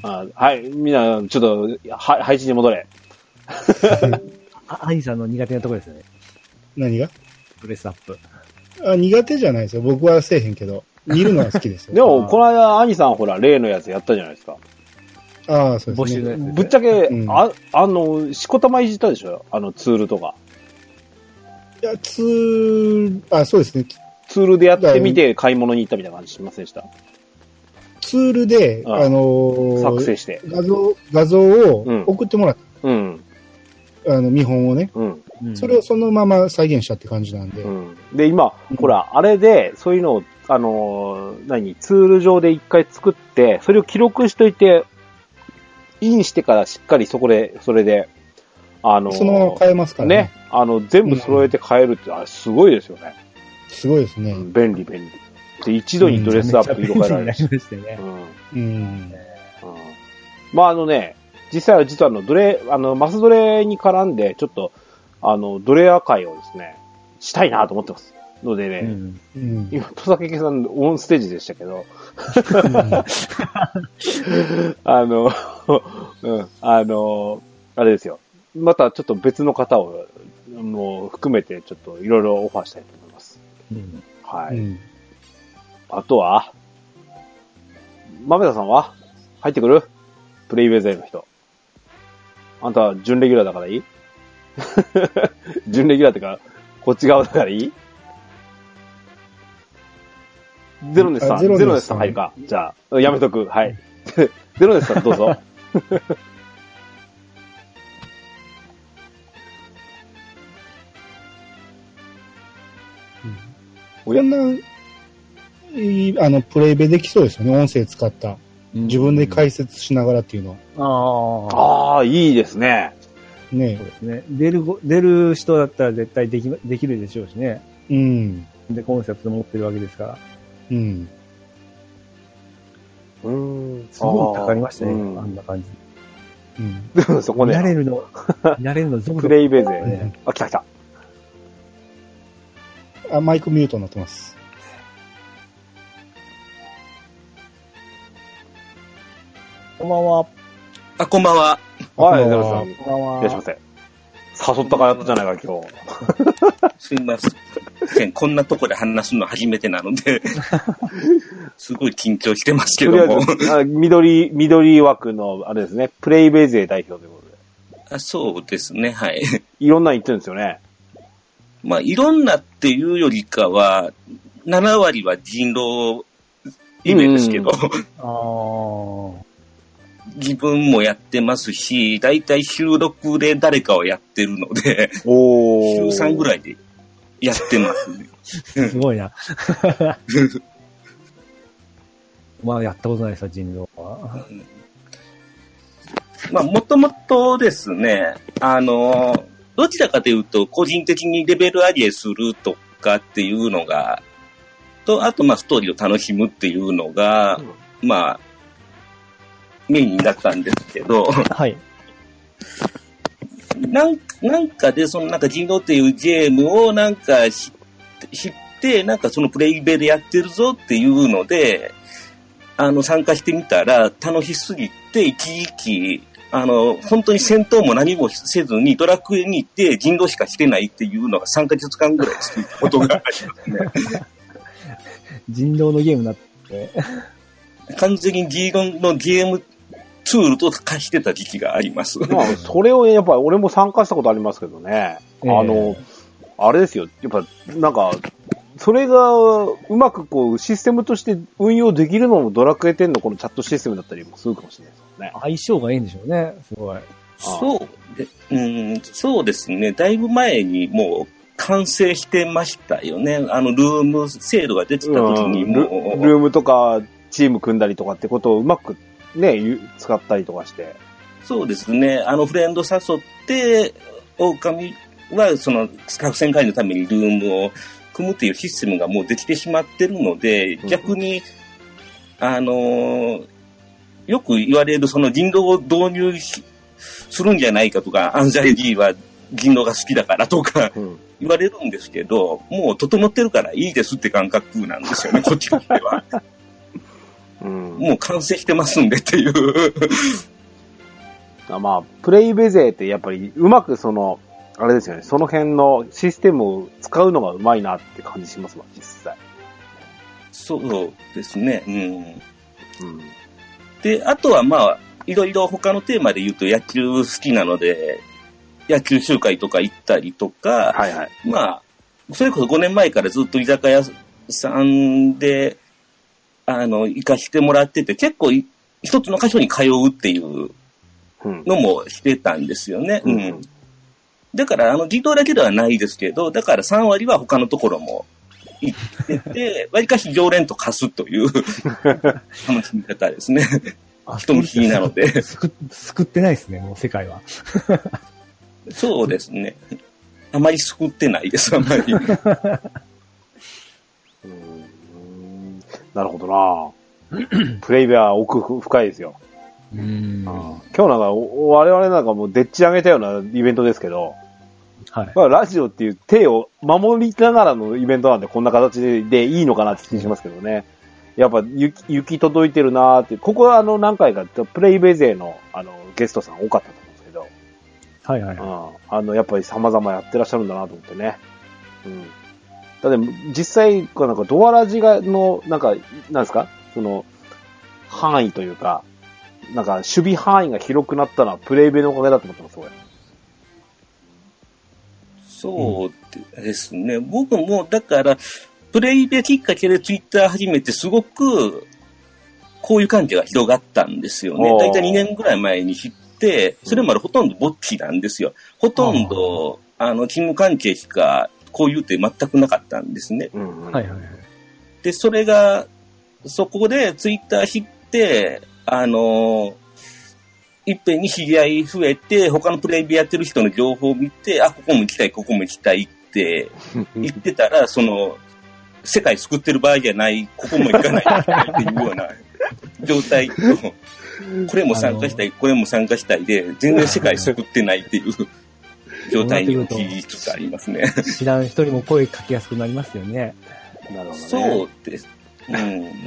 あはい、みんな、ちょっと、は、配置に戻れ。 あ、アニさんの苦手なところですね。 何がドレスアップ。 あ、苦手じゃないですよ。僕はせえへんけど。見るのは好きですよ。 でも、この間、アニさんほら、例のやつやったじゃないですか。 ああ、そうですね。 ねぶっちゃけ、うん、あ、あの、しこたまいじったでしょあの、ツールとか。 いや、ツール、あ、そうですね。 ツールでやってみて、買い物に行ったみたいな感じしませんでしたツールで、あ、あのー、 作成して。 画像、画像を送ってもらった。うん。あの、見本をね。うん。それをそのまま再現したって感じなんで。うん、 で、今、うん、ほら、あれで、そういうのを、あのー、何、ツール上で一回作って、それを記録しといて、インしてからしっかりそこで、それで、あのー、 そのまま変えますからね。ね。 あの、全部揃えて変えるって、うん、あれすごいですよね。 すごいですね。 うん、便利便利。で、一度にドレスアップ色変えられるし。 うん。うん。うん。 まあ、あのね、実際は実はあの、ドレ、あの、マスドレに絡んで、ちょっと、あの、ドレア会をですね、したいなと思ってます。のでね、うんうん、今、戸崎さんオンステージでしたけど、あの、うん、あの、あれですよ。またちょっと別の方を、もう含めてちょっといろいろオファーしたいと思います。うん、はい、うん。あとは、豆田さんは入ってくる？プレイウェイ勢の人。あんたは準レギュラーだからいい？準レギュラーってか、こっち側だからいい？ゼロネスさん、ゼロネスさん入るか。じゃあ、やめとく。はい。ゼロネスさんどうぞ。 こんな、あの、プレイベできそうですよね。音声使った。自分で解説しながらっていうの。 ああ。ああ、いいですね。 ねそうですね。出る、出る人だったら絶対でき、できるでしょうしね。 うん。 で、コンセプト持ってるわけですから。 うん。 うん。 すごいかかりましたね。あんな感じ。 うん。でもそこね。 慣れるの、慣れるのゾクプレイベーゼ、ね。あ、来た来た。 あ、マイクミュートになってます。 こんばんは。 あ、こんばんは。 はい、ゼロさん。こんばんは。いらっしゃいませ。誘ったからやったじゃないか、今日。 すいません。こんなとこで話すの初めてなので、すごい緊張してますけども。 あ緑、緑枠の、あれですね、プレイベーゼ代表ということで。 あ、そうですね、はい。 いろんな言ってるんですよね。 まあ、いろんなっていうよりかは、なな割は人狼イメですけど、 うんうん、あ自分もやってますし、だいたい週ろくで誰かをやってるので、 お週さんぐらいでやってますね。 すごいな。まあ、やったことないさ、人狼は。 うん、まあ、もともとですね、あの、どちらかというと、個人的にレベル上げするとかっていうのが、と、あと、まあ、ストーリーを楽しむっていうのが、うん、まあ、メインだったんですけど、 はい。 なん、なんかで、そのなんか人狼っていうゲームをなんか知って、なんかそのプレイベでやってるぞっていうので、あの、参加してみたら楽しすぎて、一時期、あの、本当に戦闘も何もせずにドラクエに行って人狼しかしてないっていうのがさんかげつかんぐらい続いたことがありますね。 人狼のゲームになって。 完全に人狼のゲームツールと化してた時期があります。 まあ、それをやっぱり俺も参加したことありますけどね。えー、あの、あれですよ。やっぱ、なんか、それがうまくこうシステムとして運用できるのもドラクエテンのこのチャットシステムだったりもするかもしれないですね。 相性がいいんでしょうね。すごい。 そうで、うん、そうですね。だいぶ前にもう完成してましたよね。あのルーム制度が出てた時にもう、 うん、ル、ルームとかチーム組んだりとかってことをうまくね使ったりとかして。 そうですね。あのフレンド誘って狼はその作戦会のためにルームを組むっていうシステムがもうできてしまってるので、うん、逆にあのー、よく言われるその人狼を導入しするんじゃないかとか、アンジャリーは人狼が好きだからとか言われるんですけど、うん、もう整ってるからいいですって感覚なんですよね、こっちとしては、うん。もう完成してますんでっていうまあ、プレイベゼーってやっぱりうまくその、あれですよね、その辺のシステムを使うのがうまいなって感じしますわ、実際。 そうですね、うん。うん、で、あとはまあ、いろいろ他のテーマで言うと野球好きなので、野球集会とか行ったりとか、はいはい、まあ、それこそごねんまえからずっと居酒屋さんで、あの、行かしてもらってて、結構一つの箇所に通うっていうのもしてたんですよね。うん。うん、だから、あの、自動だけではないですけど、だからさん割は他のところも行ってて、割かし常連と貸すという楽しみ方ですね。人見知りなので。 救、救ってないですね、もう世界は。 そうですね。あまり救ってないです、あまり。うんなるほどなプレイベア奥深いですよ。うん今日なんか、我々なんかもうでっち上げたようなイベントですけど、はい。まあ、ラジオっていう手を守りながらのイベントなんでこんな形でいいのかなって気にしますけどね。やっぱ雪、雪届いてるなーって、ここはあの何回かプレイベ勢のあのゲストさん多かったと思うんですけど。はいはい、はい。うん。あの、やっぱり様々やってらっしゃるんだなと思ってね。うん。だって実際、なんかドアラジがの、なんか、なんですかその、範囲というか、なんか守備範囲が広くなったのはプレイベのおかげだと思ってます、これ。 そうですね。うん、僕も、だから、プレイベきっかけでツイッター始めてすごく、こういう関係が広がったんですよね。だいたいにねんぐらい前に知って、それまでほとんどぼっちなんですよ。ほとんど、あの、勤務関係しか、こういうって全くなかったんですね。うんうん、はいはいはい。で、それが、そこでツイッター知って、あの、いっぺんに知り合い増えて、他のプレイベやってる人の情報を見て、あ、ここも行きたい、ここも行きたいって言ってたら、その、世界救ってる場合じゃない、ここも行かないといけないっていうような状態と、これも参加したい、これも参加したいで、全然世界救ってないっていう状態に陥りつつありますね。 知らん人にも声かけやすくなりますよね。 なるほどね。そうです。うん。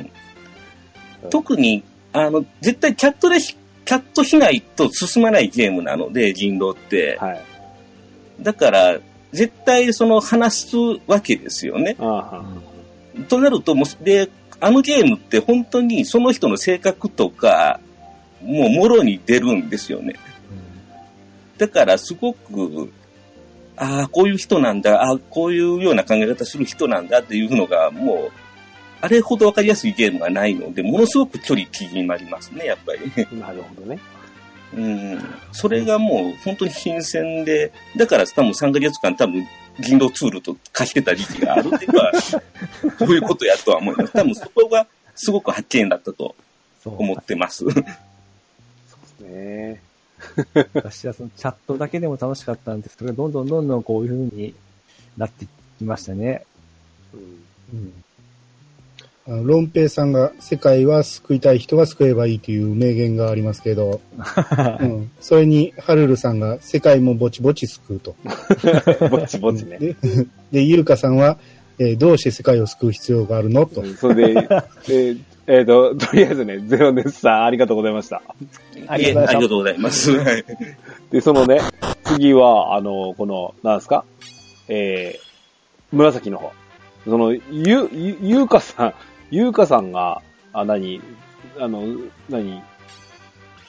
特に、あの、絶対チャットで、チャットしないと進まないゲームなので、人狼って。はい。だから、絶対その話すわけですよね。ああとなるともう、で、あのゲームって本当にその人の性格とか、もうもろに出るんですよね。うん、だからすごく、ああ、こういう人なんだ、ああ、こういうような考え方する人なんだっていうのが、もう、あれほどわかりやすいゲームがないので、ものすごく距離縮まりますね、やっぱり。 なるほどね。 うん。それがもう本当に新鮮で、だから多分さんかげつかん多分人狼ツールと貸してた時期があるっていうか、そういうことやとは思います。多分そこがすごく発見だったと思ってます。そうですね。私はそのチャットだけでも楽しかったんですけど、どんどんどんどんこういう風になってきましたね。うんうんあのロンペイさんが世界は救いたい人が救えばいいという名言がありますけど、うん、それにハルルさんが世界もぼちぼち救うと。 ぼちぼちね。 で、でゆるかさんは、えー、どうして世界を救う必要があるのと。 うん、それで、でえっ、ー、と、とりあえずね、ゼロネスさんありがとうございました。 ありがとうございます。 で、そのね、次は、あの、この、なんですかえー、紫の方。その、ゆ、ゆ、ゆうかさん、ゆうかさんが、あ、何あの、何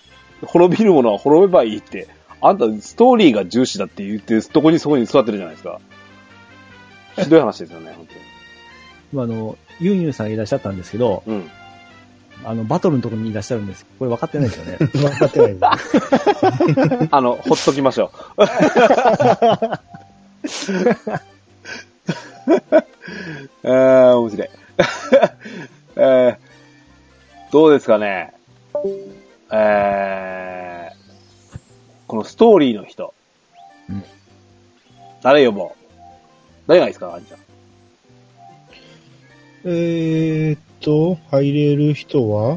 滅びるものは滅べばいいって、あんたストーリーが重視だって言って、どこにそこに座ってるじゃないですか。ひどい話ですよね、本当に。 今あの、ユンユンさんいらっしゃったんですけど、うん、あの、バトルのところにいらっしゃるんです。これ分かってないですよね。 分かってないです。 あの、ほっときましょう。えー、面白い。えー、どうですかね。えー、このストーリーの人。うん、誰呼ぼう？誰がいいですか、あんちゃん。 えーっと、入れる人は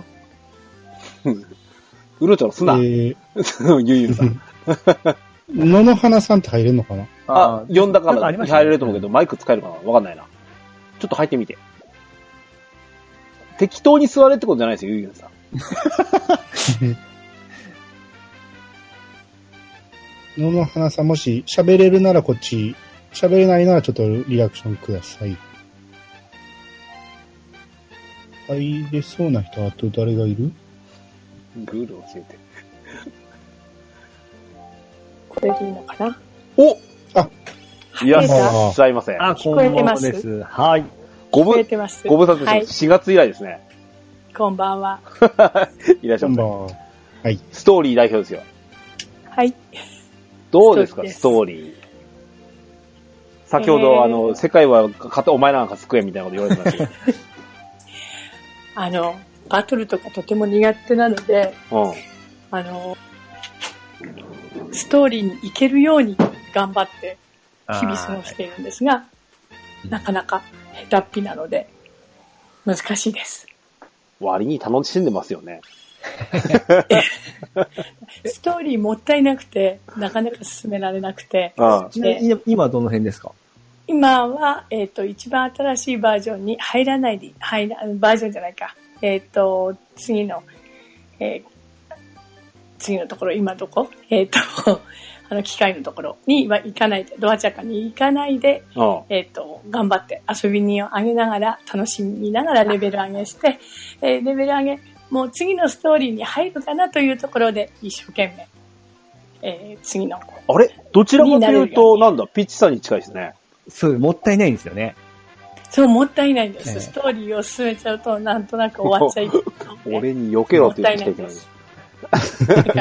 うろちょろすな。えー、ゆうゆうさん。 野々花さんって入れるのかなあ、呼んだから入れると思うけど、マイク使えるかなわかんないな。ちょっと入ってみて。適当に座れってことじゃないですよ、ゆうゆうさん。 野々花さん、もし喋れるならこっち、喋れないならちょっとリアクションください。入れそうな人、あと誰がいる？ ルールを教えて。 これでいいのかな？ お！ あ、 いらっしゃいませ。 あ、 聞こえてます。 です。はい。 ごぶ、ご無沙汰です。しがつ以来ですね。 こんばんは。 いらっしゃいませ。 こんばんは。はい。 ストーリー代表ですよ。 はい。 どうですか、ストーリー。先ほど、えー、あの、世界はお前なんか救えみたいなこと言われてましたけど。 あの、バトルとかとても苦手なので、うん、あの、ストーリーに行けるように頑張って日々過ごしているんですが、なかなか下手っぴなので難しいです。 割に楽しんでますよね。 ストーリーもったいなくて、なかなか進められなくて。 ああ今どの辺ですか？ 今は、えっと、一番新しいバージョンに入らないで、入ら、バージョンじゃないか。えっと、次の、えー、次のところ、今どこ？えっと、あの、機械のところには行かないで、ドアチャカに行かないで、えっと、頑張って遊びに上げながら、楽しみながらレベル上げして、えー、レベル上げ、もう次のストーリーに入るかなというところで、一生懸命、えー、次の。 あれどちらかというと、なんだ、ピッチさんに近いですね。 そう、もったいないんですよね。 そう、もったいないんです。ね、ストーリーを進めちゃうと、なんとなく終わっちゃいけない、 ね。俺に避けろって言ってきたいけない。 だから、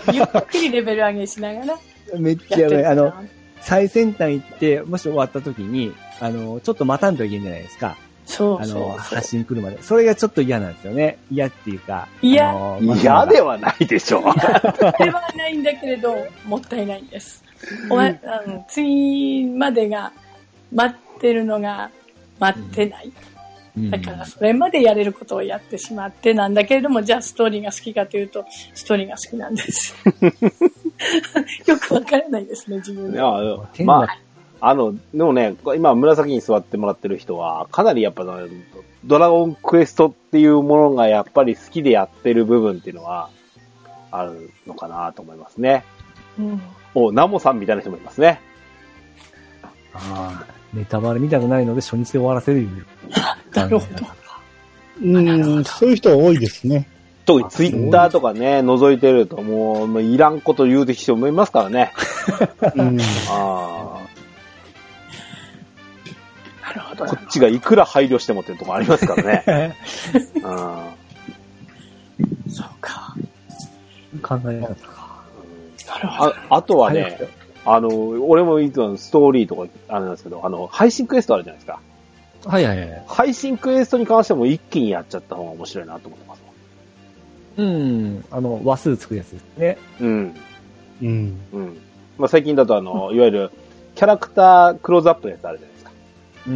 ゆっくりレベル上げしながら。 めっちゃやばい。あの、最先端行って、もし終わった時に、あの、ちょっと待たんといけんじゃないですか。 そうそうそう。 あの、発信来るまで。それがちょっと嫌なんですよね。嫌っていうか。 嫌。 嫌ではないでしょ。 嫌ではないんだけれど、もったいないんです。おわあの次までが、待ってるのが待ってない。うん、だからそれまでやれることをやってしまってなんだけれども、じゃあストーリーが好きかというと、ストーリーが好きなんです。よくわからないですね、自分で。 まあ、あの、でもね、今紫に座ってもらってる人は、かなりやっぱ、ドラゴンクエストっていうものがやっぱり好きでやってる部分っていうのは、あるのかなと思いますね。うん。お、ナモさんみたいな人もいますね。 ああ。ネタバレ見たくないので初日で終わらせる。 なるほど。 うん、そういう人多いですね。 特にツイッターとかね、覗いてるともう、もういらんこと言うてきて思いますからね。うん、あなるほど。 こっちがいくら配慮してもっていうところありますからね。 あそうか。 考えなかったか。 なるほど。 あ、あとはね、あの、俺もいつもストーリーとかあれなんですけど、あの、配信クエストあるじゃないですか。 はいはいはい。 配信クエストに関しても一気にやっちゃった方が面白いなと思ってます。 うん。あの、話数つくやつですね。 うん。 うん。 うん。まあ、最近だとあの、いわゆる、キャラクタークローズアップのやつあるじゃないですか。うん。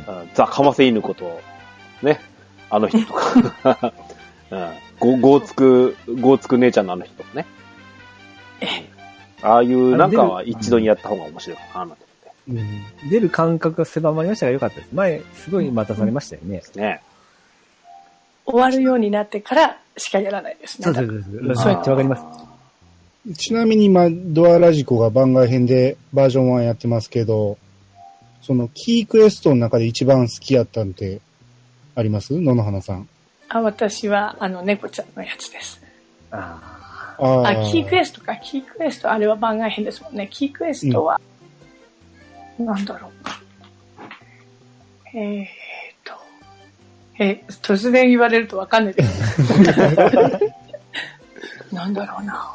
ザ・カマセイヌこと、ね。あの人とか。うん。ゴ、ゴーツク、ゴーツク姉ちゃんのあの人とかね。ああいうなんかは一度にやった方が面白いかなと思って。 うん、出る感覚が狭まりましたが良かったです。前、すごい待たされましたよね。 うん、ね。 終わるようになってからしかやらないですね。 そうそうそうそう。そうやってわかります。 ちなみに今、ドアラジコが番外編でバージョンワンやってますけど、そのキークエストの中で一番好きやったんってあります？野々花さん。 あ、私はあの猫ちゃんのやつです。 ああ。 ああ、キークエストか、キークエスト、あれは番外編ですもんね。キークエストは、うん、なんだろう。えーっと、え、突然言われるとわかんないです。なんだろうな。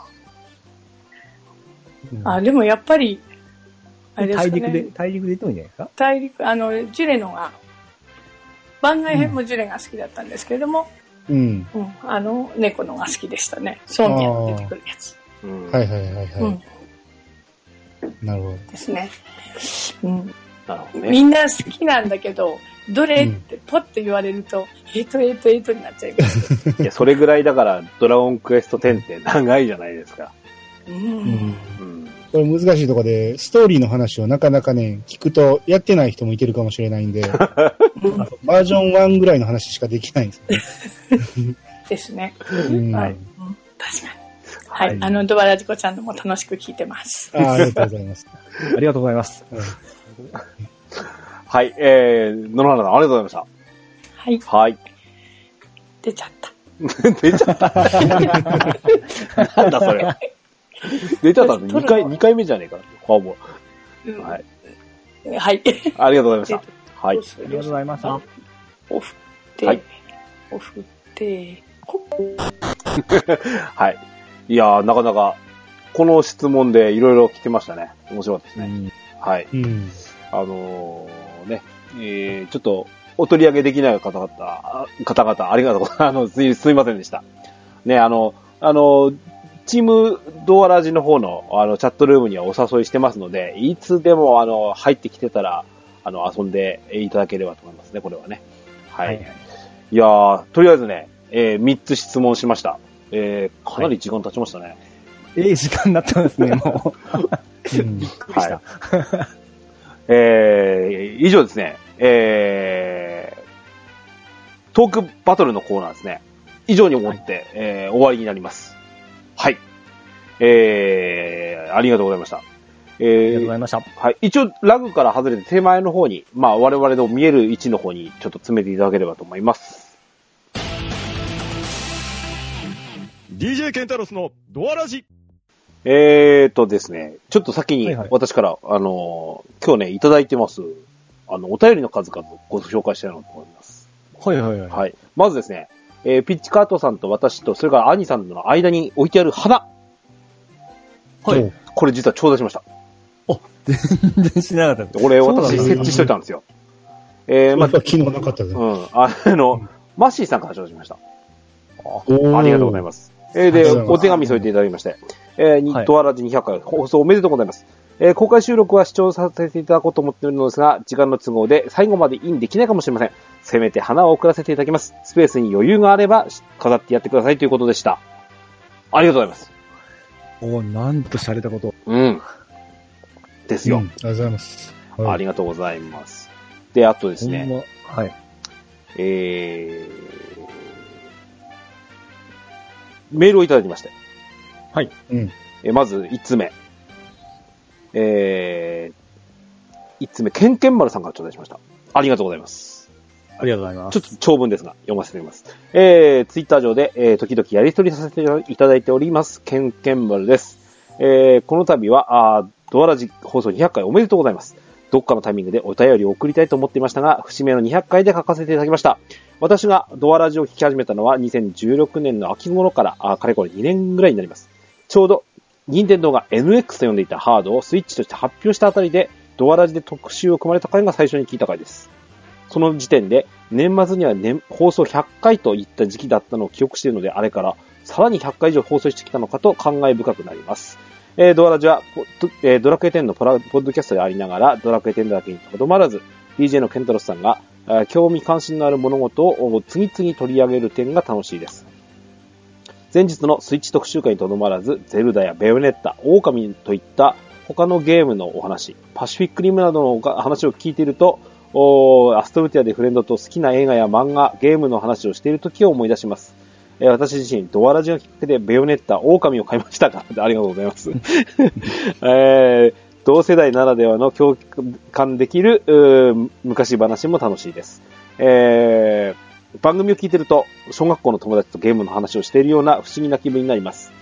うん、あ、でもやっぱり、あれですかね。 大陸で、大陸で言ってもいいんじゃないですか？ 大陸、あの、ジュレのが、番外編もジュレが好きだったんですけれども、 うん。 うん。あの、猫のが好きでしたね。ソーニャが出てくるやつ。 うん、はいはいはいはい。うん、なるほど。 ですね。うん。なるほどね。みんな好きなんだけど、どれってポッと言われると、うん、えっと、えっと、えっとになっちゃいます。 いや、それぐらいだから、ドラゴンクエストテンって長いじゃないですか。 うん。うんこれ難しいところで、ストーリーの話をなかなかね、聞くと、やってない人もいてるかもしれないんで、バージョンワンぐらいの話しかできないんですね。ですね。 うん、 はい。確かに。はい。はい、あの、ドバラジコちゃんのも楽しく聞いてます。 あ, ありがとうございます。 ありがとうございます。 はい、えー、野々原さん、ありがとうございました。 はい。 はい。 出ちゃった。 出ちゃったなんだそれ。出ちゃったのにかい、にかいめじゃねえか。フォアボール。はい。 はい。 ありがとうございました。はい。 ありがとうございました。 オフって、 はい、 オフって、 はい。いやー、なかなか、この質問でいろいろ聞けましたね。面白かったですね。うん、はい。うん、あのー、ね、えー、ちょっと、お取り上げできない方々、方々、ありがとうございます。あの、す、すいませんでした。ね、あの、あの、チームドアラジの方の、あの、チャットルームにはお誘いしてますので、いつでも、あの、入ってきてたら、あの、遊んでいただければと思いますね、これはね。はい。はい、いやー、とりあえずね、えー、みっつ質問しました。えー、かなり時間経ちましたね。はい、 ええ時間になってますね、もう。うん、びっくりした。はい、 えー、以上ですね、えー、トークバトルのコーナーですね。以上に思って、はい、えー、終わりになります。はい。えー、ありがとうございました。えー、 ありがとうございました。 はい。一応、ラグから外れて手前の方に、まあ、我々の見える位置の方にちょっと詰めていただければと思います。 ディージェー ケンタロスのドアラジ。 えーとですね、ちょっと先に私から、はいはい、あのー、今日ね、いただいてます、あの、お便りの数々をご紹介したいなと思います。 はいはいはい。 はい。まずですね、えー、ピッチカートさんと私と、それからアニさんの間に置いてある花。はい。これ実は頂戴しました。 あ、全然しなかった。 これ私設置しといたんですよ。 えー、まあ、昨日なかったね。 うん。あの、マッシーさんから頂戴しました。あ, ありがとうございます。えー、で、お手紙添えていただきまして、えー、はい、ドアラジにひゃっかい放送おめでとうございます。えー、公開収録は視聴させていただこうと思っているのですが、時間の都合で最後までインできないかもしれません。せめて花を送らせていただきます。スペースに余裕があれば飾ってやってくださいということでした。ありがとうございます。 おー、なんと洒落たこと。 うん。ですよ。うん、 ありがとうございます、 はい。ありがとうございます。で、あとですね。 はい。 えー、メールをいただきまして。 はい。 うん。 えまず、いつつめ。えー、いつつめ、ケンケンマルさんから頂戴しました。ありがとうございます。 ありがとうございます。 ちょっと長文ですが、読ませていただきます。えー、ツイッター上で、えー、時々やり取りさせていただいております、ケンケンマルです。えー、この度は、あドアラジ放送にひゃっかいおめでとうございます。どっかのタイミングでお便りを送りたいと思っていましたが、節目のにひゃっかいで書かせていただきました。私がドアラジを聞き始めたのはにせんじゅうろくねんの秋頃から、あかれこれにねんぐらいになります。ちょうど、任天堂が エヌエックス と呼んでいたハードをスイッチとして発表したあたりで、ドアラジで特集を組まれた回が最初に聞いた回です。その時点で、年末には年放送ひゃっかいといった時期だったのを記憶しているので、あれからさらにひゃっかい以上放送してきたのかと感慨深くなります。えー、ドアラジは、えー、ドラクエテンのポラポッドキャストでありながら、ドラクエテンだけにとどまらず、ディージェー のケンタロスさんが、えー、興味関心のある物事を次々取り上げる点が楽しいです。前日のスイッチ特集会にとどまらず、ゼルダやベヨネッタ、オオカミといった他のゲームのお話、パシフィックリムなどの話を聞いていると、アストルティアでフレンドと好きな映画や漫画、ゲームの話をしている時を思い出します。えー、私自身、ドアラジのきっかけでベヨネッタ、オオカミを買いましたから、ありがとうございます。えー、同世代ならではの共感できる昔話も楽しいです。えー、番組を聞いていると、小学校の友達とゲームの話をしているような不思議な気分になります。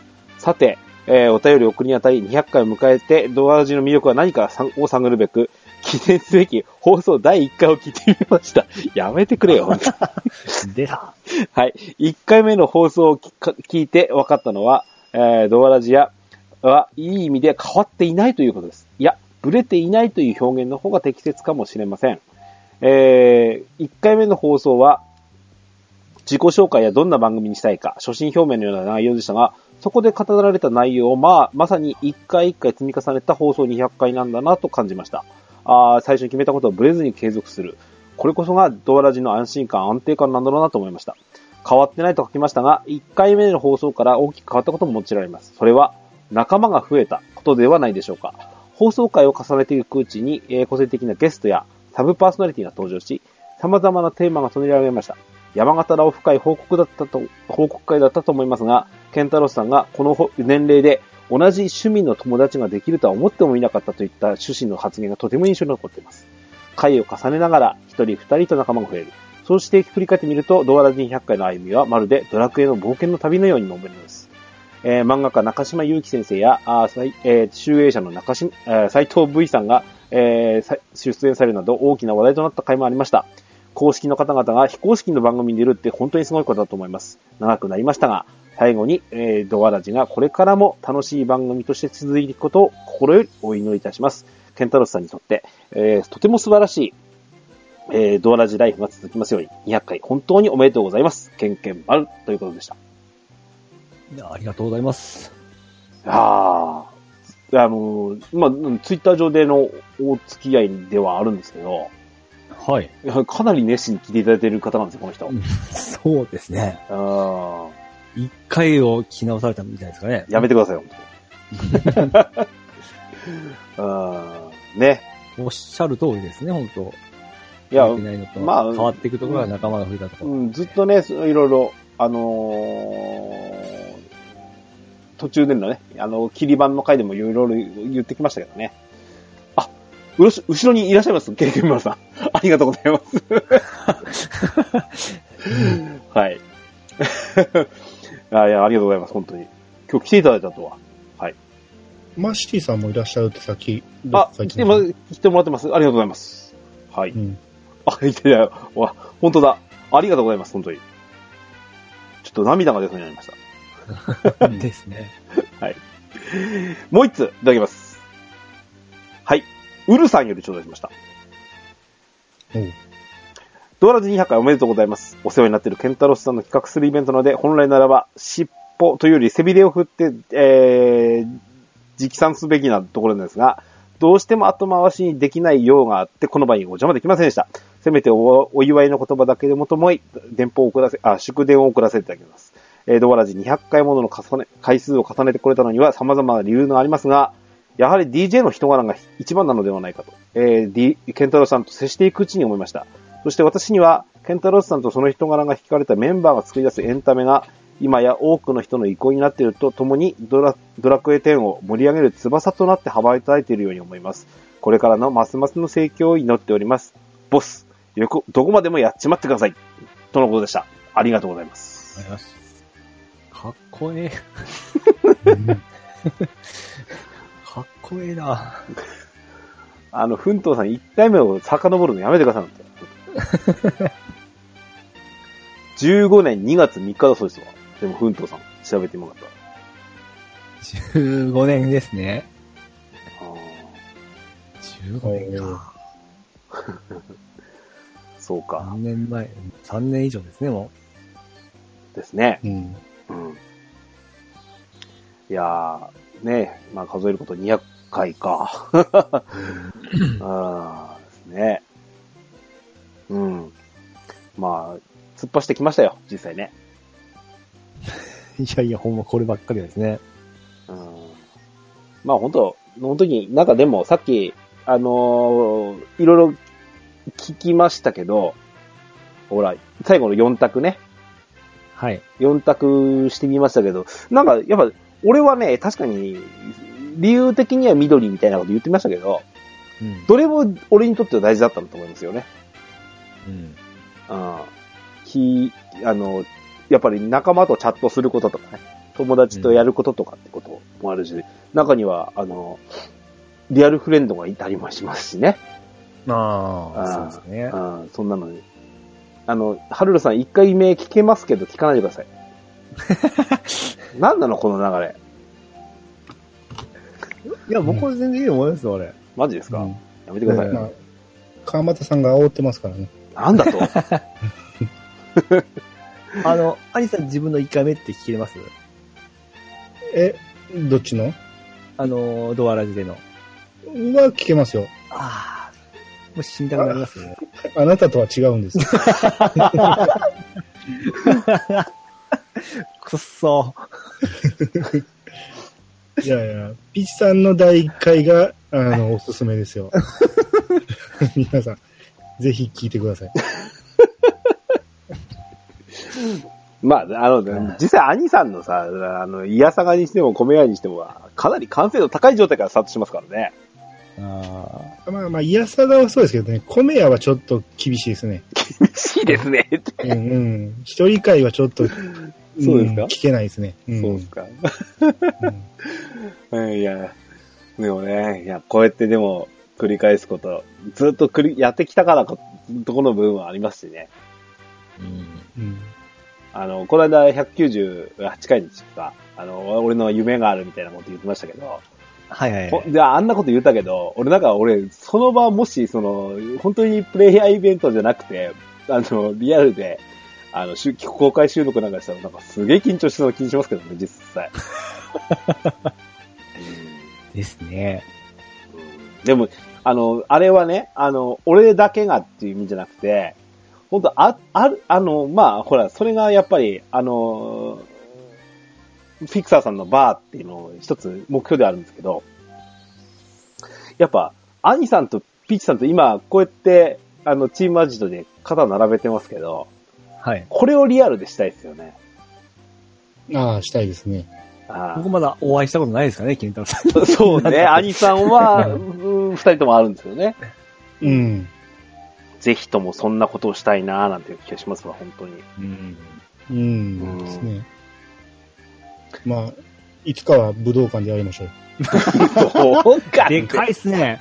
さて、えー、お便り送りにあたりにひゃっかいを迎えて、ドアラジの魅力は何かを探るべく、記念すべき放送だいいっかいを聞いてみました。やめてくれよ、本当に。 出た。 はい。いっかいめの放送を聞いて分かったのは、えー、ドアラジやはいい意味で変わっていないということです。いや、ブレていないという表現の方が適切かもしれません。えー、いっかいめの放送は、自己紹介やどんな番組にしたいか、初心表明のような内容でしたが、そこで語られた内容を、まあ、まさにいっかいいっかい積み重ねた放送にひゃっかいなんだなと感じました。あ最初に決めたことをブレずに継続する。これこそがドアラジの安心感、安定感なんだろうなと思いました。変わってないと書きましたが、いっかいめの放送から大きく変わったことももちろんあります。それは、仲間が増えたことではないでしょうか。放送回を重ねていくうちに、えー、個性的なゲストやサブパーソナリティが登場し、様々なテーマが取り上げられました。山形らオフ会報告だったと、報告会だったと思いますが、ケンタロスさんがこの年齢で同じ趣味の友達ができるとは思ってもいなかったといった趣旨の発言がとても印象に残っています。回を重ねながら一人二人と仲間が増える。そうして振り返ってみると、ドアラジにひゃっかいの歩みはまるでドラクエの冒険の旅のように思えるのです。えー、漫画家中島祐希先生や、あえー、集英社の中島、えー、斉藤 V さんが、えー、出演されるなど大きな話題となった回もありました。公式の方々が非公式の番組に出るって本当にすごいことだと思います。長くなりましたが、最後に、えー、ドアラジがこれからも楽しい番組として続いていくことを心よりお祈りいたします。ケンタロスさんにとって、えー、とても素晴らしい、えー、ドアラジライフが続きますように、にひゃっかい本当におめでとうございます。ケンケンバルということでした。 いや、ありがとうございます。 ああ、あの、まあ、ツイッター上でのお付き合いではあるんですけど、 はい。 かなり熱心に聞いていただいている方なんですよ、この人。 そうですね。 あ一回を聞き直されたみたいですかね。 やめてください、本当あね。 おっしゃる通りですね、本当いや、 まあ、変わっていくところは仲間が増えたところ。 うん、ずっとね、いろいろ、あのー、途中でのね、あの、切り板の回でもいろいろ言ってきましたけどね。あ、うろし、後ろにいらっしゃいます、ケイケンマルさん。ありがとうございます。はい。あいや、ありがとうございます、本当に。今日来ていただいたとは。はい。 マシティさんもいらっしゃるってさっき。 あ、来ても、来てもらってます。ありがとうございます。はい。うん、あ、いてや、わ、本当だ。ありがとうございます、本当に。ちょっと涙が出そうになりました。 ですね。 はい。もう一つ、いただきます。はい。ウルさんより頂戴しました。 おう。 ドアラジにひゃっかいおめでとうございます。お世話になっているケンタロスさんの企画するイベントなので、本来ならば、尻尾というより背びれを振って、えー、直参すべきなところなんですが、どうしても後回しにできない用があって、この場にお邪魔できませんでした。せめて お, お祝いの言葉だけでもと思い、電報を送らせ、あ、祝電を送らせていただきます。えー、ドアラジにひゃっかいものの重ね、回数を重ねてこれたのには様々な理由がありますが、やはり ディージェー の人柄が一番なのではないかと、えー、D、ケンタロスさんと接していくうちに思いました。そして私には、ケンタロスさんとその人柄が惹かれたメンバーが作り出すエンタメが、今や多くの人の憩いになっているとともにドラ、ドラクエテンを盛り上げる翼となって羽ばたいているように思います。これからのますますの盛況を祈っております。ボス、よく、どこまでもやっちまってください。とのことでした。ありがとうございます。 ありがとうございます。かっこええ。かっこええな。 あの、奮闘さんいっかいめを遡るのやめてください。じゅうごねんにがつみっかだそうですわ。でも、奮闘さん、調べてもらった。 じゅうごねんですね。じゅうごねんか。 そうか。 さんねんまえ、さんねん以上ですね、もう。ですね。 うん。 うん。いやー、ね、まあ数えることにひゃっかいか。あーですね。うん。まあ、突っ走ってきましたよ、実際ね。 いやいや、ほんまこればっかりですね。 うん。まあ本当、本当に、なんかでもさっき、あのー、いろいろ聞きましたけど、ほら、最後のよん択ね。 はい。 よん択してみましたけど、なんかやっぱ、俺はね、確かに、理由的には緑みたいなこと言ってましたけど、うん、どれも俺にとっては大事だったんだと思いますよね。うん。ああ、き、あの、やっぱり仲間とチャットすることとかね。 友達とやることとかってこともあるし、うん、中には、あの、リアルフレンドがいたりもしますしね。 ああ、そうですね。 ああ、そんなのに。あの、はるるさん一回目聞けますけど聞かないでください。何なのこの流れ。 いや、僕は全然いいと思いますよ、俺。 マジですか、うん、やめてください。まあ、 川又さんが煽ってますからね。 なんだとあの、アニさん自分のいっかいめって聞けます？ え、どっちの？ あの、ドアラジでの。 は聞けますよ。 ああ。もう死にたくなりますね。 あなたとは違うんです。 くっそ。 いやいや、ピチさんのだいいっかいが、あの、おすすめですよ。皆さん、ぜひ聞いてください。 まあ、あの、実際、兄さんのさ、あの、イヤサガにしても、米屋にしても、かなり完成度高い状態からスタートしますからね。 あまあまあ、イヤサガはそうですけどね、米屋はちょっと厳しいですね。 厳しいですね。 うんうん。一人会はちょっと、 そうですか、 うん、聞けないですね。 うん、そうですか。うん、いや、でもね、いや、こうやってでも、繰り返すこと、ずっと繰り、やってきたからとこの部分はありますしね。うん。うん、あの、この間ひゃくきゅうじゅうはちかいにちか、あの、俺の夢があるみたいなこと言ってましたけど、 はいはいはい。 で、あんなこと言ったけど、俺なんか俺、その場もし、その、本当にプレイヤーイベントじゃなくて、あの、リアルで、あの、公開収録なんかしたら、なんかすげえ緊張しそうな気にしますけどね、実際。 うん、ですね、 うん。でも、あの、あれはね、あの、俺だけがっていう意味じゃなくて、本当あ、ある、あの、まあ、ほら、それがやっぱり、あの、フィクサーさんのバーっていうのを一つ目標であるんですけど、やっぱ、アニさんとピーチさんと今、こうやって、あの、チームアジトで肩並べてますけど、 はい。 これをリアルでしたいですよね。 ああ、したいですね。 あ僕まだお会いしたことないですかね、金太郎さん。そうね、アニさんは、二人ともあるんですよね。 うん。 ぜひともそんなことをしたいなーなんていう気がしますわ、本当に。 うん。うん。うんですね。まあ、いつかは武道館でやりましょう。 武道館でかいっすね。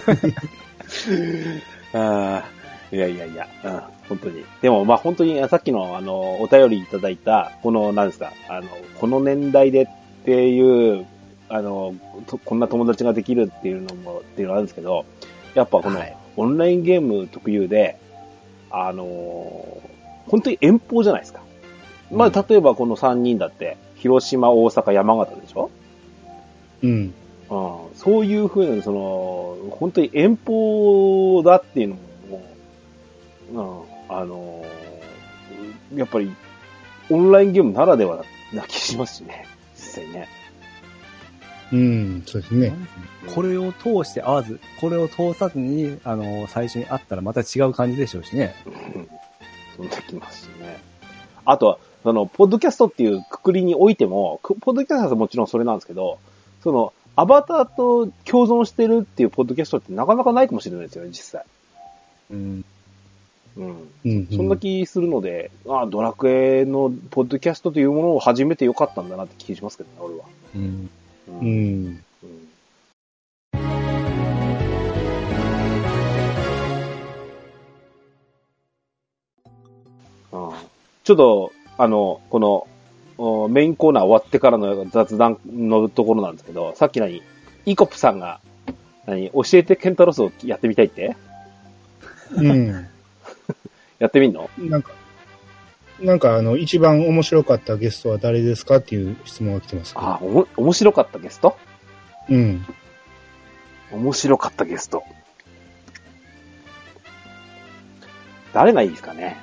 あいやいやいや、うん、本当に。でも、まあ本当に、さっきの、あの、お便りいただいた、この、なんですか、あの、この年代でっていう、あの、こんな友達ができるっていうのも、っていうのがあるんですけど、やっぱこの、オンラインゲーム特有で、あの、本当に遠方じゃないですか。まあ、例えばこのさんにんだって、広島、大阪、山形でしょ？ うん。うん。 そういう風に、その、本当に遠方だっていうのも、うん、あの、やっぱり、オンラインゲームならではな気しますしね、実際ね。 うん、そうですね。 これを通して会わず、これを通さずに、あの、最初に会ったらまた違う感じでしょうしね。 うん。そんな気ますしね。あとは、その、ポッドキャストっていうくくりにおいても、ポッドキャストはもちろんそれなんですけど、その、アバターと共存してるっていうポッドキャストってなかなかないかもしれないですよね、実際。 うん。 うん。うん、そんな気するので、ああ、ドラクエのポッドキャストというものを始めてよかったんだなって気がしますけどね、俺は。 うん。 うん。うんうん、ちょっと、あの、この、メインコーナー終わってからの雑談のところなんですけど、さっき何イコプさんが、何教えてケンタロスをやってみたいって？ うん。 やってみんの？ なんか、なんかあの、一番面白かったゲストは誰ですかっていう質問が来てます。 ああ、おも、面白かったゲスト？ うん。 面白かったゲスト。誰がいいですかね。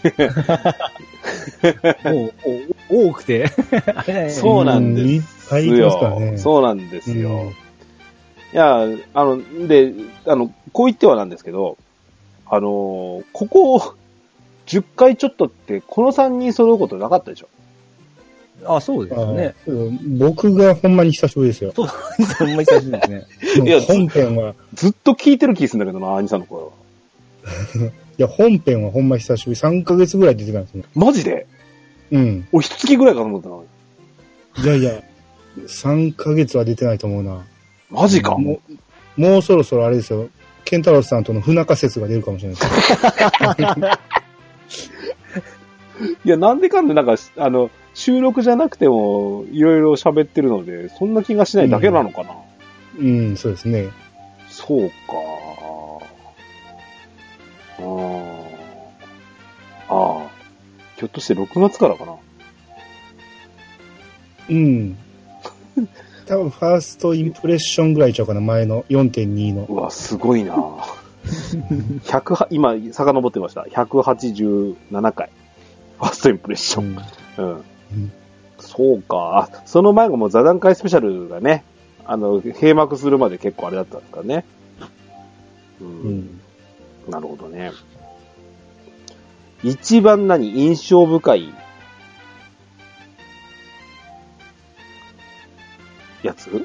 もう、多くて。 そうなんですよ。いっぱいいますからね。 そうなんですよ。うん、いや、あの、で、あの、こう言ってはなんですけど、あの、ここじゅっかいちょっとって、このさんにん揃うことなかったでしょ？ あ、そうですね。 僕がほんまに久しぶりですよ。 そう、ほんまに久しぶりですね。 いや、本編は。 ずっと聞いてる気するんだけどな、兄さんの声は。 いや、本編はほんま久しぶり。さんかげつぐらい出てたんですね。 マジで？ うん。 俺、一月ぐらいかと思ったの。 いやいや、さんかげつは出てないと思うな。 マジか。 もう、もうそろそろあれですよ。ケンタロスさんとの不仲説が出るかもしれないです。 いや、なんでかんでなんか、あの、収録じゃなくても、いろいろ喋ってるので、そんな気がしないだけなのかな。 うん、うん、そうですね。 そうか。ああ。ああ。ひょっとしてろくがつからかな。 うん。多分、ファーストインプレッションぐらいちゃうかな、前の よんてんに の。 うわ、すごいなひゃく今、遡ってました。ひゃくはちじゅうななかい。ファーストインプレッション。うん。うんうん、そうか。あ、その前がもう座談会スペシャルがね、あの、閉幕するまで結構あれだったんですかね。うん。うん、なるほどね。一番何、印象深いやつ？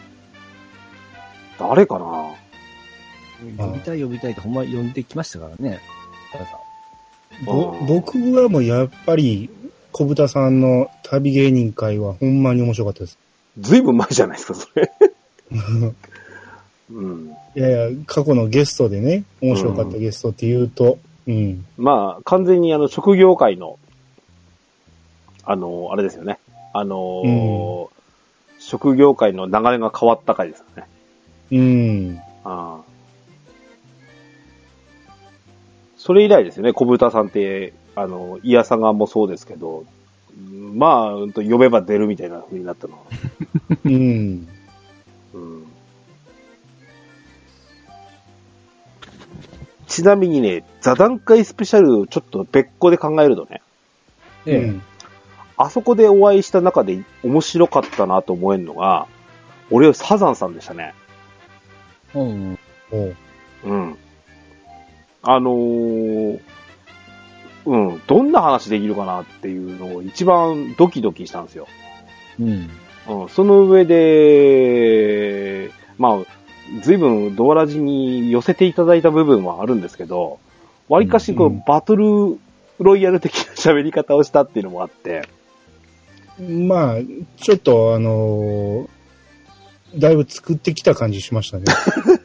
誰かな？ 呼びたい呼びたいってほんま呼んできましたからね。 ぼ僕はもうやっぱり小豚さんの旅芸人会はほんまに面白かったです。 ずいぶん前じゃないですか、それ。うん、 いやいや、過去のゲストでね、面白かったゲストって言うと、うん。うん、 まあ、完全にあの、職業界の、あの、あれですよね。あの、うん、職業界の流れが変わった回ですよね。 うん。 ああ。それ以来ですよね、小豚さんって、あの、イヤサガもそうですけど、まあ、うんと呼べば出るみたいな風になったのは。 うん。 うん。ちなみにね、座談会スペシャルをちょっと別個で考えるとね、 うん、 あそこでお会いした中で面白かったなと思えるのが、俺はサザンさんでしたね。 うん。 うん。あのー、うん、どんな話できるかなっていうのを一番ドキドキしたんですよ。 うん。 うん、その上で、まあ、随分ドアラジに寄せていただいた部分はあるんですけど、割かしこう、うん、バトルロイヤル的な喋り方をしたっていうのもあって。 まあ、ちょっとあのー、だいぶ作ってきた感じしましたね。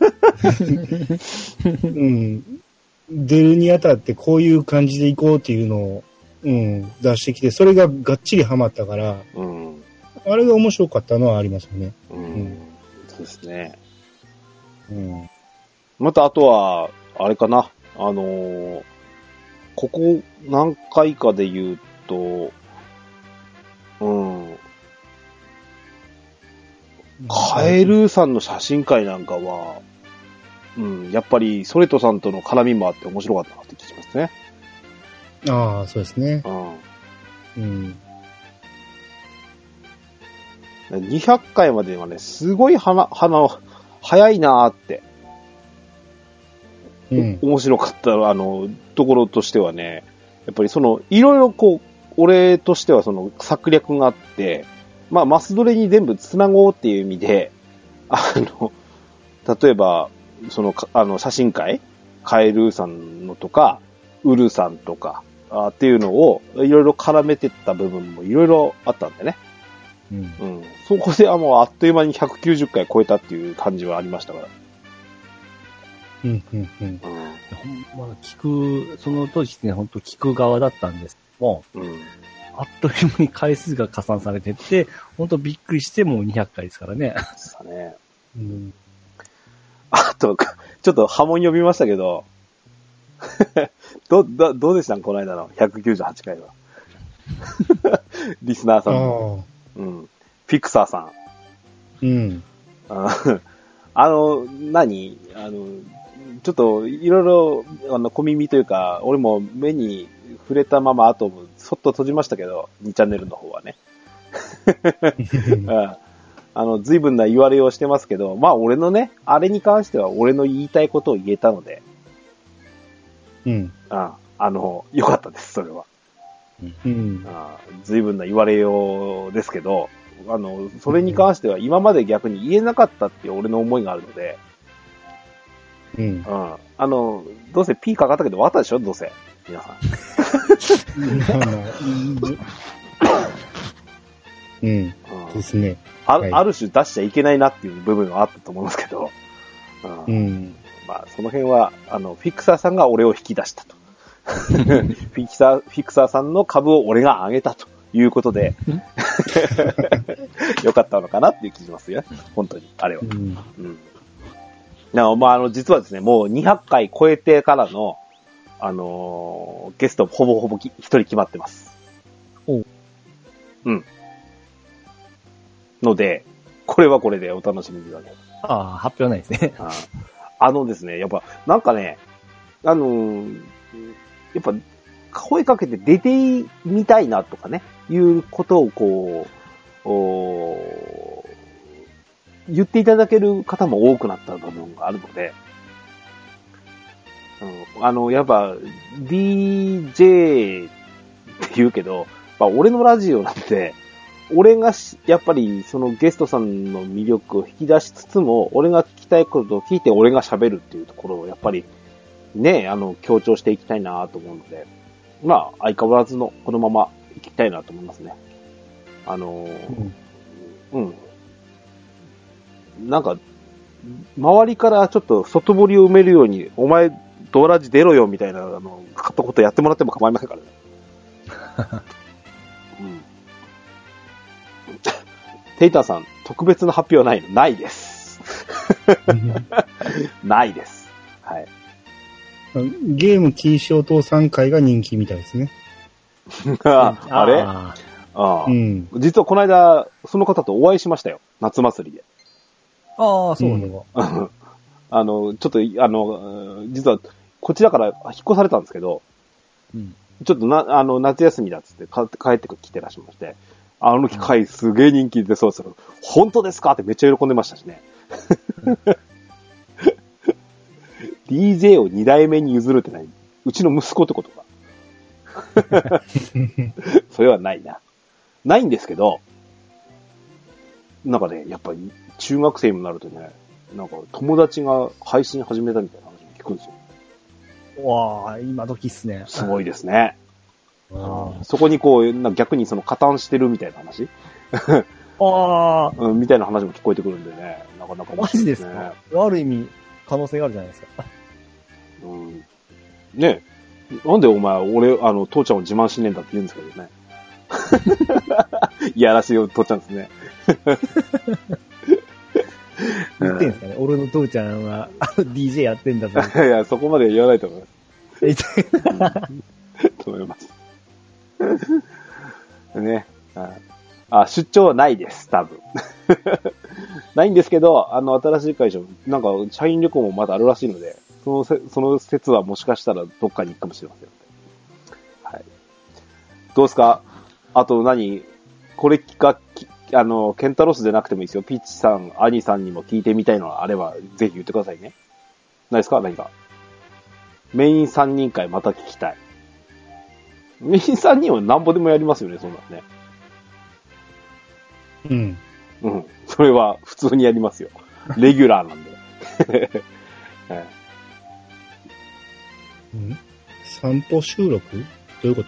うん。出るにあたってこういう感じでいこうっていうのを、うん、出してきて、それががっちりハマったから、 うん、 あれが面白かったのはありますよね。 うん。うん、そうですね。 うん。 またあとは、あれかな、あのー、ここ何回かで言うと、うん。カエルさんの写真会なんかは、うん、やっぱりソレトさんとの絡みもあって面白かったなって気がしますね。 ああ、そうですね。 うん。 うん。 にひゃっかいまではね、すごい花、花、早いなーって。 うん。 面白かった、あの、ところとしてはね、やっぱりその、いろいろこう、俺としてはその策略があって、まあ、マスドレに全部繋ごうっていう意味で、あの、例えば、その、あの、写真会カエルさんのとか、ウルさんとか、あっていうのを、いろいろ絡めてった部分もいろいろあったんでね。 うん。 うん。そこで、あ、もうあっという間にひゃくきゅうじゅっかい超えたっていう感じはありましたから。 うん、うん、うん。うん。 ほんま、聞く、その当時ね、本当聞く側だったんですけども、 うん。 あっという間に回数が加算されてって、本当びっくりしてもうにひゃっかいですからね。 そうですね。 うん。 あと、ちょっと波紋呼びましたけど、ど、ど、どうでしたんこの間のひゃくきゅうじゅうはちかいは。リスナーさんの。うん。フィクサーさん。うん。 あの、何あの、ちょっと、いろいろ、あの、小耳というか、俺も目に触れたまま、あと、そっと閉じましたけど、にチャンネルの方はね。あの、随分な言われをしてますけど、まあ、俺のね、あれに関しては、俺の言いたいことを言えたので、 うん。 ああの、よかったです、それは。 うん。 あ随分な言われようですけど、あの、それに関しては、今まで逆に言えなかったっていう俺の思いがあるので、 うん。 うん。あの、どうせ P かかったけど、わかったでしょどうせ。皆さん。 うん。うん、ですね。 あ、はい、ある種出しちゃいけないなっていう部分はあったと思いますけど。 うん。うん、 まあ、その辺は、あの、フィクサーさんが俺を引き出したと。フィクサー、フィクサーさんの株を俺が上げたということで、よかったのかなっていう気がしますよ。本当に、あれは。うん。うん、なまあ、あの、実はですね、もうにひゃっかい超えてからの、あのー、ゲストほぼほぼ一人決まってます。 おう。 うん。ので、これはこれでお楽しみにだけ。 ああ、発表ないですね。 あ, あのですね、やっぱ、なんかね、あのー、やっぱ、声かけて出てみたいなとかね、いうことをこう、お言っていただける方も多くなった部分があるので、うん、あの、やっぱ、ディージェー って言うけど、まあ、俺のラジオなんて、俺がやっぱりそのゲストさんの魅力を引き出しつつも、俺が聞きたいことを聞いて俺が喋るっていうところをやっぱりね、あの、強調していきたいなと思うので、まあ、相変わらずのこのまま行きたいなと思いますね。あのー、うん。うん。なんか、周りからちょっと外堀を埋めるように、お前、ドラジ出ろよみたいな、あの、ことやってもらっても構いませんからね。うん。テイターさん、特別な発表はないの？ないです。ないです。はい。 ゲーム禁止お父さん会が人気みたいですね。 あ, あれああ、うん、実はこの間、その方とお会いしましたよ。夏祭りで。 ああ、そうなのか。 あの、ちょっと、あの、実は、こちらから引っ越されたんですけど、うん、ちょっとな、あの、夏休みだっつって帰ってきてらっしゃいまして、あの機会すげえ人気でそうですよ。本当ですかってめっちゃ喜んでましたしね。ディージェー をに代目に譲るって何？うちの息子ってことか。それはないな。ないんですけど、なんかね、やっぱり中学生になるとね、なんか友達が配信始めたみたいな話も聞くんですよ。わあ、今時っすね。 すごいですね。あそこにこう、なんか逆にその加担してるみたいな話ああ、 うん、みたいな話も聞こえてくるんでね、なかなか面白いですね。 マジですか？ある意味、可能性があるじゃないですか。 うん、ねえ、なんでお前、俺、あの、父ちゃんを自慢しねえんだって言うんですけどね。いやらしい父ちゃんですね。 言ってんすかね、俺の父ちゃんは、あの ディージェー やってんだぞ。 いや、そこまで言わないと思います。と思います。ね。あ、出張はないです、多分。ないんですけど、あの、新しい会社、なんか、社員旅行もまだあるらしいので、そのせ、その説はもしかしたらどっかに行くかもしれません。はい。どうですか？あと何？これか、あの、ケンタロスでなくてもいいですよ。ピッチさん、アニさんにも聞いてみたいのがあれば、ぜひ言ってくださいね。ないですか？何か。メインさんにん会また聞きたい。メインさんにんはなんぼでもやりますよね、そんなんね。 うん。 うん。それは普通にやりますよ。レギュラーなんで。 うん、散歩収録？どういうこと？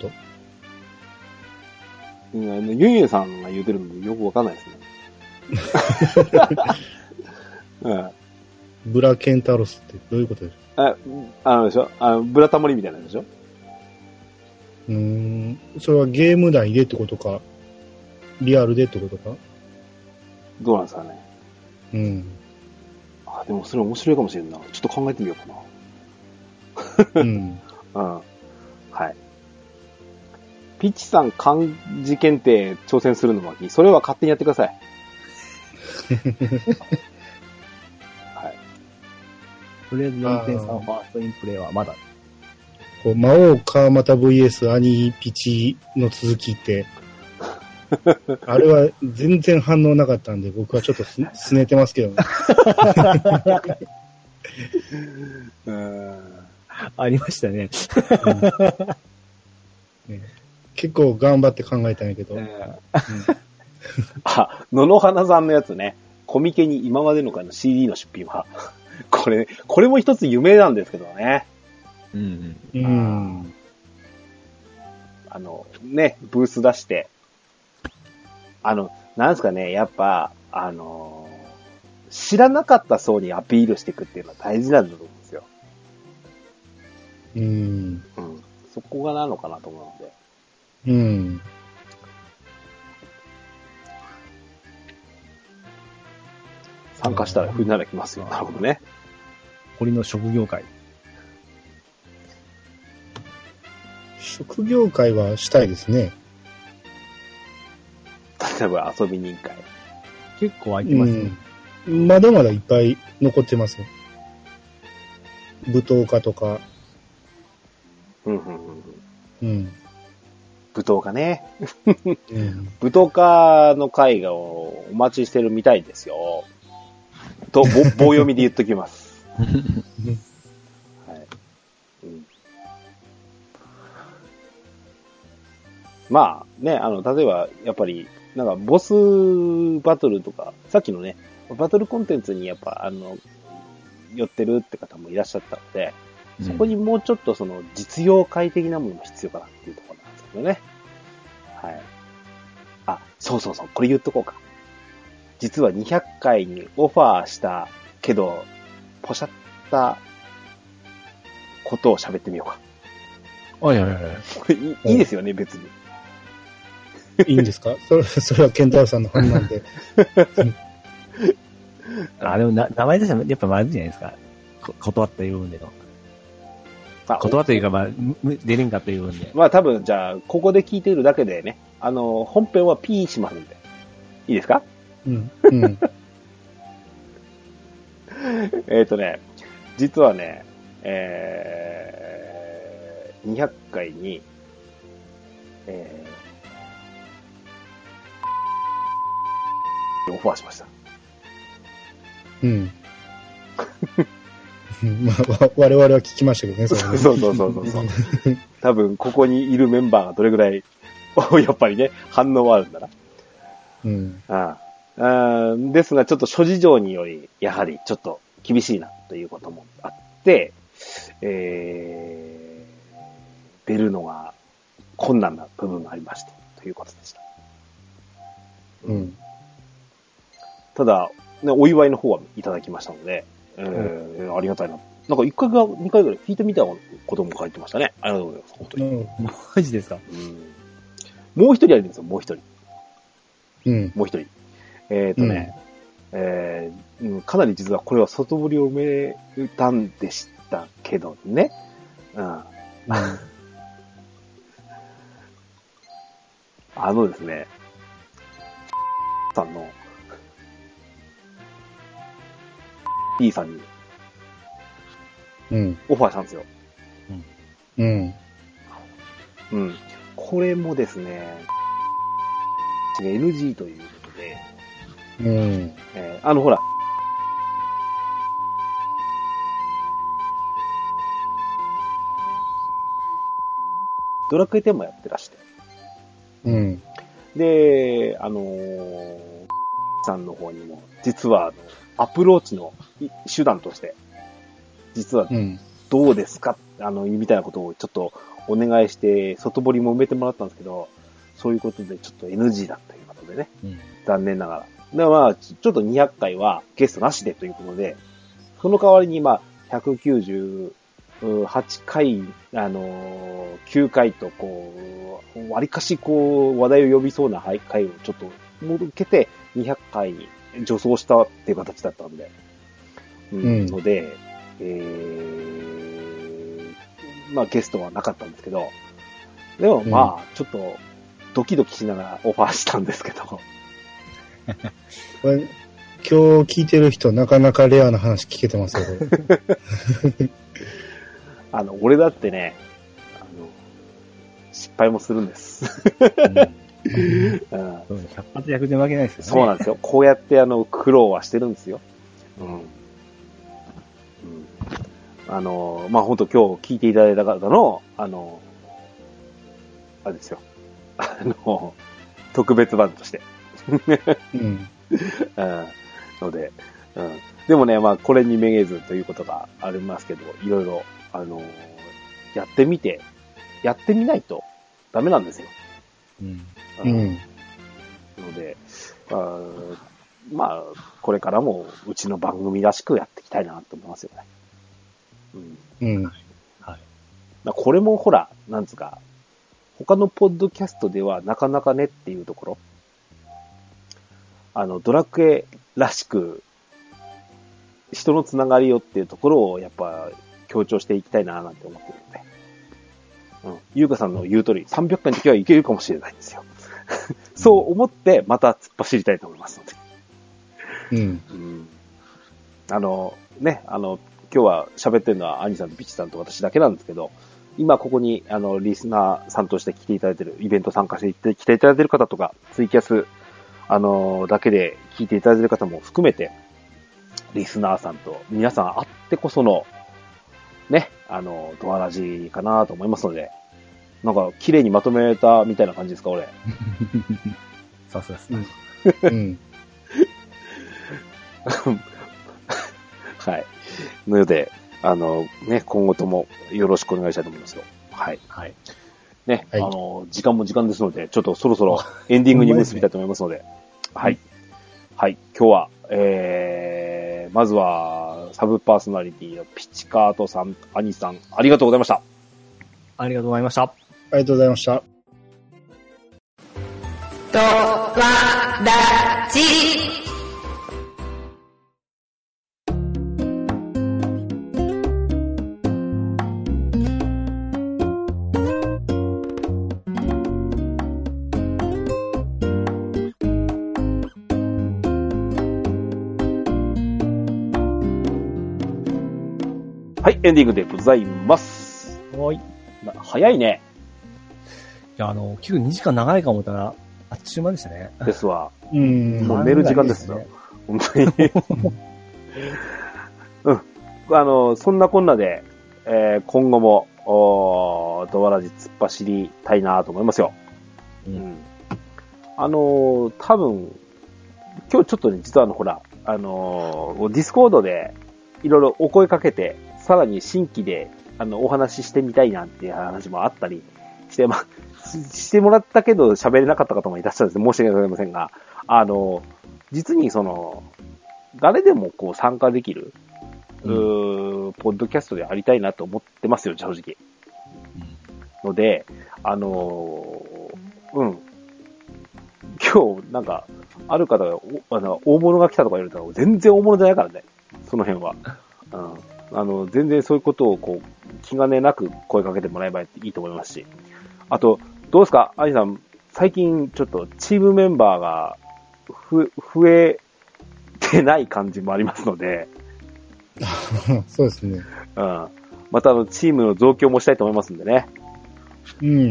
いや、ユンユンさんが言うてるのでよくわかんないですね。うん、 ブラケンタロスってどういうことですか？ あ、あのでしょあの、ブラタモリみたいなんでしょうーん。それはゲーム内でってことか、リアルでってことか？ どうなんですかね。 うん。 あ、でもそれ面白いかもしれんな。ちょっと考えてみようかな。 うん。 うん。はい。ピッチさん漢字検定挑戦するのもいい。それは勝手にやってください。はい。 とりあえずよんてんさんファーストインプレイはまだ。 こう魔王川又 ブイエス アニピチの続きって、あれは全然反応なかったんで、僕はちょっとす、すねてますけどね。 うーんありましたね。 うんね、結構頑張って考えたんやけど。うん、 あ、野々花さんのやつね。コミケに今までの回の シーディー の出品は。これ、これも一つ夢なんですけどね。 うん、 うん。 あの、ね、ブース出して、あの、 なんですかね、やっぱ、あのー、知らなかった層にアピールしていくっていうのは大事なんだと思うんですよ。 うん。 うん。そこがなのかなと思うので。 うん。 参加したらふんなら来ますよ。なるほどね。 堀の職業会。 職業会はしたいですね。 例えば遊び人会。 結構空いてますね。 うん。まだまだいっぱい残ってますよ。舞踏家とか。 うんうんうん。 うん。 舞踏家ね。 うん、 舞踏家の会がお待ちしてるみたいですよ。と、ぼ棒読みで言っときます。はい。うん、まあね、あの、例えば、やっぱり、なんか、ボスバトルとか、さっきのね、バトルコンテンツにやっぱ、あの、寄ってるって方もいらっしゃったので、そこにもうちょっとその、実用会的なものも必要かなっていうところなんですけどね。はい。あ、そうそうそう、これ言っとこうか。実はにひゃっかいにオファーしたけど、ポシャったことを喋ってみようか。 はいはいはい。 いいいですよね、別に。 いいんですか？それ、それはケンタロウさんの判断で。 あ、でもな、名前としてはやっぱまずいじゃないですか。こ断ったいう部分での。断ったいうか、まあ、出れんかったいう部分で。 まあ多分、じゃあ、ここで聞いてるだけでね、あの、本編は P しますんで。いいですか？ うん。うん。 えっとね、実はね、えー、にひゃっかいに、えー、オファーしました。 うん。まあ、我々は聞きましたけどね、 それね。そうそうそうそうそう。多分、ここにいるメンバーがどれぐらい、やっぱりね、反応はあるんだな。 うん。 あああですが、ちょっと諸事情により、やはりちょっと厳しいなということもあって、えー、出るのが困難な部分がありまして、ということでした。 うん。 ただ、ね、お祝いの方はいただきましたので、えーうん、ありがたいな。なんかいっかいかにかいぐらい聞いてみたことも書いてましたね。ありがとうございます。本当に。うん、 マジですか？ うん、もう一人あるんですよ、もう一人。 うん。 もう一人。えっ、ー、とね、うん、えー、かなり実はこれは外堀を埋めたんでしたけどね。うん。うん、あのですね、さんの、P さんに、 うん。 オファーしたんですよ。 うん。うん。 うん。これもですね、エヌジー ということで、 うん。 えー、あのほら、ドラクエテンもやってらして。 うん。 で、あのー、さんの方にも、実はあの、アプローチの手段として、実はどうですか、うん、あの、みたいなことをちょっとお願いして、外堀も埋めてもらったんですけど、そういうことでちょっと エヌジー だということでね、うん、残念ながら。でまあ、ちょっとにひゃっかいはゲストなしでということで、その代わりにまあ、ひゃくきゅうじゅうはちかい、あのー、きゅうかいとこう、割かしこう、話題を呼びそうな回をちょっと設けて、にひゃっかいに助走したっていう形だったんで、うん、うん、ので、えー、まあゲストはなかったんですけど、でもまあ、ちょっとドキドキしながらオファーしたんですけど。 これ今日聞いてる人なかなかレアな話聞けてますよ、これ。 あの、俺だってね、あの、失敗もするんです。うんうん、百発百中負けないですよね。 そうなんですよ。こうやってあの、苦労はしてるんですよ。うん。うん、あの、まあ、本当今日聞いていただいた方の、あの、あれですよ。あの、特別版として。うん。うん。ので、うん。でもね、まあ、これにめげずということがありますけど、いろいろ、あの、やってみて、やってみないとダメなんですよ。 うん。うん。 ので、 あまあ、これからもうちの番組らしくやっていきたいなと思いますよね。うん。うん。はい。これもほら、なんつうか、他のポッドキャストではなかなかねっていうところ。あの、ドラクエらしく、人のつながりをっていうところをやっぱ強調していきたいななんて思ってるので。うん。ゆうかさんの言う通り、さんびゃっかいの時はいけるかもしれないんですよ。そう思ってまた突っ走りたいと思いますので。うん。うん、あの、ね、あの、今日は喋ってるのはアニさんとピチさんと私だけなんですけど、今ここに、あの、リスナーさんとして来ていただいている、イベント参加して来ていただいている方とか、ツイキャス、あの、だけで聞いていただいている方も含めて、リスナーさんと皆さんあってこその、ね、あの、ドアラジかなと思いますので、なんか、綺麗にまとめたみたいな感じですか、俺。 さすがですね。 うん。はい。のようで、あの、ね、今後ともよろしくお願いしたいと思いますよ。はい。はい。ね、はい、あの、時間も時間ですので、ちょっとそろそろエンディングに結びたいと思いますので、でね、はい。はい。今日は、えー、まずは、サブパーソナリティのピチカートさん、アニさん、ありがとうございました。 ありがとうございました。ありがとうございました。 ドワラジはい、エンディングでございます。 はい。 早いね。 いや、あの、結構にじかん長いか思ったら、あっちゅう間でしたね。 ですわ。 うん。 もう寝る時間ですよ。本当に。うん。あの、そんなこんなで、えー、今後も、おドアラジ突っ走りたいなと思いますよ。うん。うん、あの、多分、今日ちょっとね、実はあの、ほら、あの、ディスコードで、いろいろお声かけて、さらに新規で、あの、お話ししてみたいなっていう話もあったりして、まあ、してもらったけど喋れなかった方もいらっしゃるんです。申し訳ございませんが、あの、実にその、誰でもこう参加できる、うん、うポッドキャストでありたいなと思ってますよ、正直。うん、ので、あの、うん。今日、なんか、ある方が、あの大物が来たとか言われたら、全然大物じゃないからね、その辺は。うん、あの、全然そういうことをこう、気兼ねなく声かけてもらえばいいと思いますし。あと、どうですかアニさん、最近ちょっとチームメンバーがふ増えてない感じもありますので。 そうですね。 うん。またあの、チームの増強もしたいと思いますんでね。 うん。うん。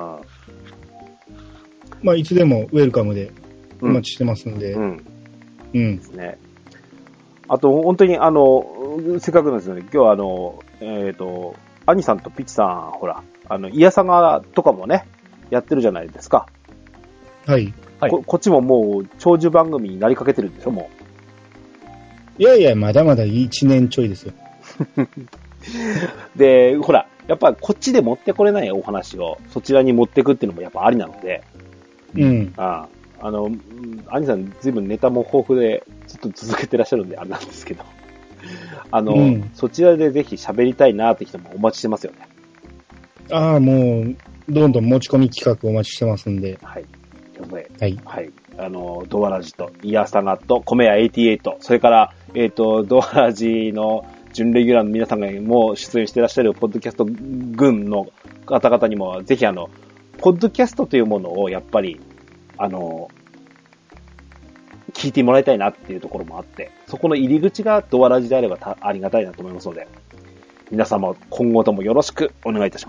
まあ、いつでもウェルカムでお待ちしてますんで。うん。うん。うん、ですね。 あと、本当にあの、せっかくなんですよね、今日はあの、えっと、アニさんとピチさん、ほら、あの、イヤサガとかもね、やってるじゃないですか。 はい。はい、 こ, こっちももう、長寿番組になりかけてるんでしょ、もう。いやいや、まだまだいちねんちょいですよ。 で、ほら、やっぱこっちで持ってこれないお話を、そちらに持ってくっていうのもやっぱありなので。 うん。 ああ、あの、アニさんずいぶんネタも豊富で、ずっと続けてらっしゃるんで、あれなんですけど。あの、うん、そちらでぜひ喋りたいなって人もお待ちしてますよね。 ああ、もう、どんどん持ち込み企画お待ちしてますんで。 はい。ということで、 はい。 はい。あの、ドアラジと、イヤサガと、コメヤはちじゅうはち、それから、えっと、ドアラジの準レギュラーの皆さんがもう出演していらっしゃるポッドキャスト群の方々にも、ぜひあの、ポッドキャストというものをやっぱり、あの、聞いてもらいたいなっていうところもあって、そこの入り口がドアラジであればたありがたいなと思いますので、皆様今後ともよろしくお願いいたします。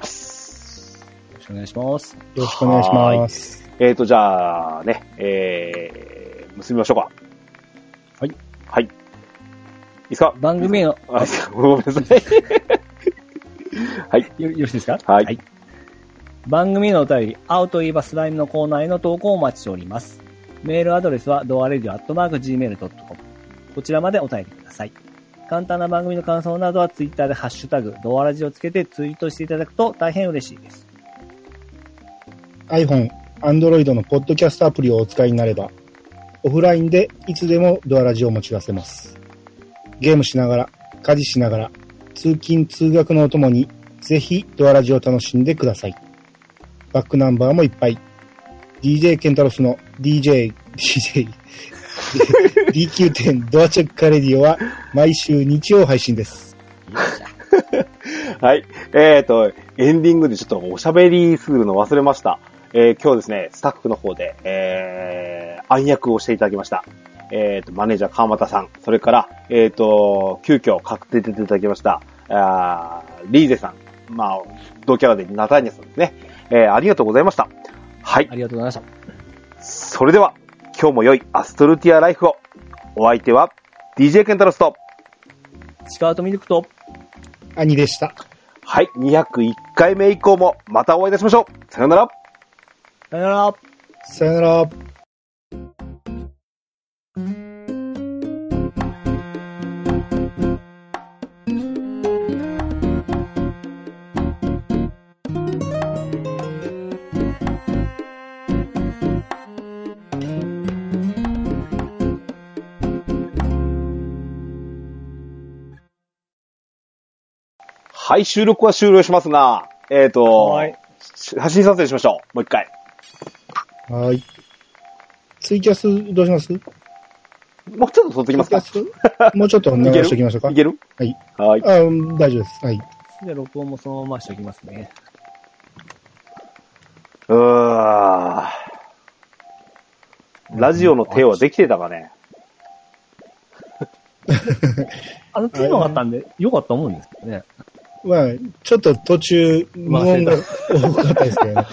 よろしくお願いします。 よろしくお願いします。 えーと、じゃあね、えー、結びましょうか。 はい。 はい。いいですか？ 番組の、 あ、ごめんなさい。はい。 よ、よろしいですか？ はい。はい。 番組のお便り、青といえばスライムのコーナーへの投稿をお待ちしております。メールアドレスはドアレディオアットマークジーメールドットコム。こちらまでお便りください。簡単な番組の感想などはツイッターでハッシュタグドアラジをつけてツイートしていただくと大変嬉しいです。 iPhone、Android のポッドキャストアプリをお使いになれば、 オフラインでいつでもドアラジを持ち出せます。ゲームしながら、家事しながら、通勤通学のお供に、ぜひドアラジを楽しんでください。バックナンバーもいっぱい。ディージェー ケンタロスの ディージェー、ディージェー、ディーキューテン ドアチェックカレディオは毎週日曜配信です。 はい。えっと、エンディングでちょっとおしゃべりするの忘れました。えー、今日ですね、スタッフの方で、えー、暗躍をしていただきました。えっと、マネージャー川又さん、それから、えっと、急遽確定出ていただきました、あーリーゼさん、まあ、同キャラでナターニャさんですね。えー、ありがとうございました。はい。 ありがとうございました。 それでは、今日も良いアストルティアライフを。お相手は、ディージェー ケンタロスと、 スカートミルクと、 兄でした。 はい、にひゃくいっかいめ以降もまたお会いいたしましょう。さよなら。 さよなら。 さよなら。 はい、収録は終了しますが、えっと、 はい。 写真撮影しましょう。もう一回。 はい。ツイキャスどうします？ もうちょっと撮ってきますか？ もうちょっと流しておきましょうか。 いける？ はい。 はい。 あ、うん、大丈夫です。はい。 で、録音もそのまましておきますね。 うーラジオの手はできてたかね？ あの、手のがあったんで、よかったもんですけどね。 まあ、ちょっと途中、無音が多かったですけどね。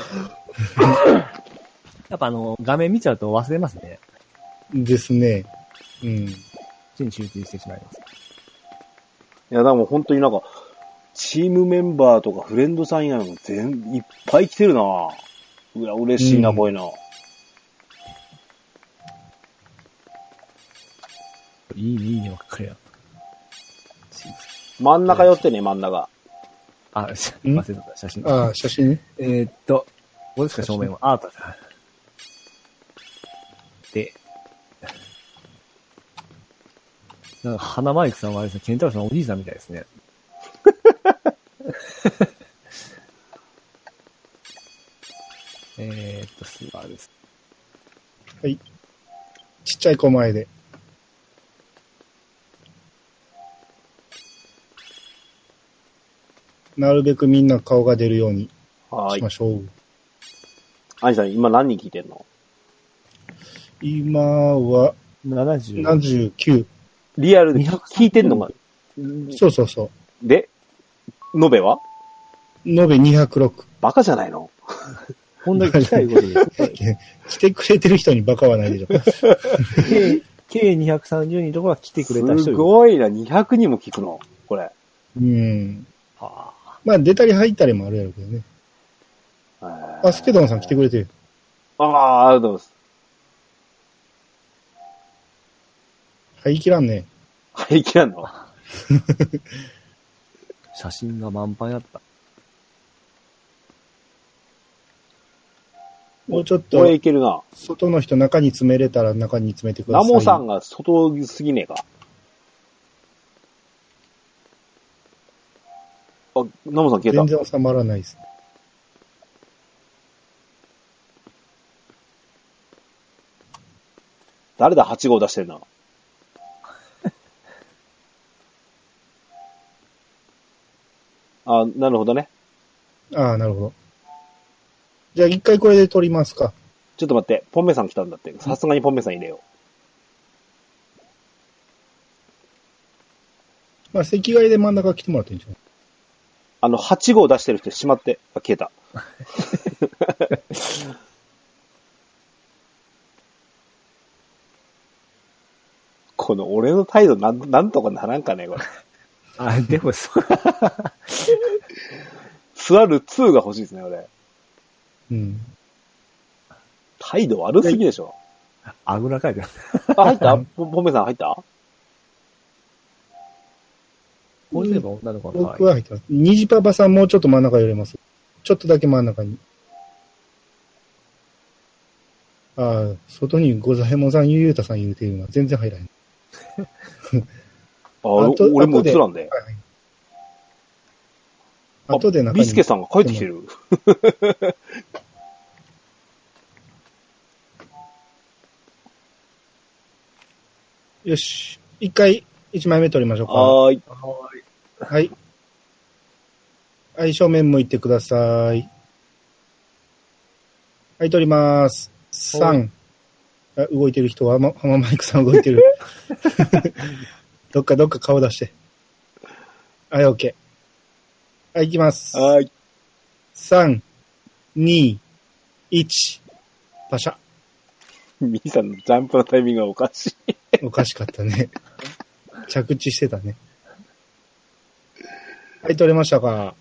やっぱあの、画面見ちゃうと忘れますね。 ですね。うん。 手に集中してしまいます。 いや、でも本当になんか、チームメンバーとかフレンドさん以外も全、いっぱい来てるなぁ。うわ、嬉しいな、うん、こういうの。 いいね、いいね、ばっかりや。 真ん中寄ってね、真ん中。 あ、忘れてた、写真。 あ、写真ね。 えー、っと、どうですか、正面は。あ、あった。で、なんか、花マイクさんはあれですね、ケンタロウさんおじいさんみたいですね。えーっと、スーパーです。 はい。ちっちゃい子前で。なるべくみんな顔が出るようにしましょう。 アニさん、今何人聞いてんの？ 今はななじゅう。 ななじゅうきゅう。 リアルで聞いてんのが。 そうそうそう。 で、延べは延べにひゃくろく。 バカじゃないの？ こんだけ来たいことで。 来てくれてる人にバカはないでしょ。 計、計にひゃくさんじゅうにんとこは来てくれた人。 すごいな、にひゃくにんも聞くのこれ。 うん。 はあ、 まあ、出たり入ったりもあるやろうけどね。あ、スケドンさん来てくれてる。 ああ、ありがとうございます。 入りきらんね。 入りきらんの写真が満帆やった。 もうちょっと。 これいけるな。 外の人中に詰めれたら中に詰めてください。 ナモさんが外すぎねえか。あ、ナモさん消えた。 全然収まらないです。 誰だはち号出してるの？あ、なるほどね。 ああ、なるほど。じゃあ一回これで撮りますか。 ちょっと待って、ポンメさん来たんだって。さすがにポンメさん入れよう。まあ、席替えで真ん中来てもらっていいんじゃない？ あの、はち号出してる人しまって。あ、消えた。この俺の態度なん、なんとかならんかね、これ。 あ、でもそう。 座るにが欲しいですね、俺。 うん。 態度悪すぎでしょ。 あぐらかいてる。 あ、入ったポポメさん入ったこうすれば女の子が可愛い。 僕は入ってます。ニジパパさんもうちょっと真ん中寄れます。ちょっとだけ真ん中に。あああ、外にございもんさん、ゆうたさん言うてるのは全然入らへん。 あ、俺も映らんで。 あとで中に。 ビスケさんが帰ってきてる。 よし。一回、一枚目取りましょうか。 はーい。 はい。はい、正面向いてください。はい、取ります。さん。あ、動いてる人は、ハママイクさん動いてる。どっかどっか顔出して。はい、オッケー。はい、行きます。 はい。 さん、に、いち、パシャ。 ミーさんのジャンプのタイミングがおかしい。 おかしかったね。着地してたね。はい、取れましたか。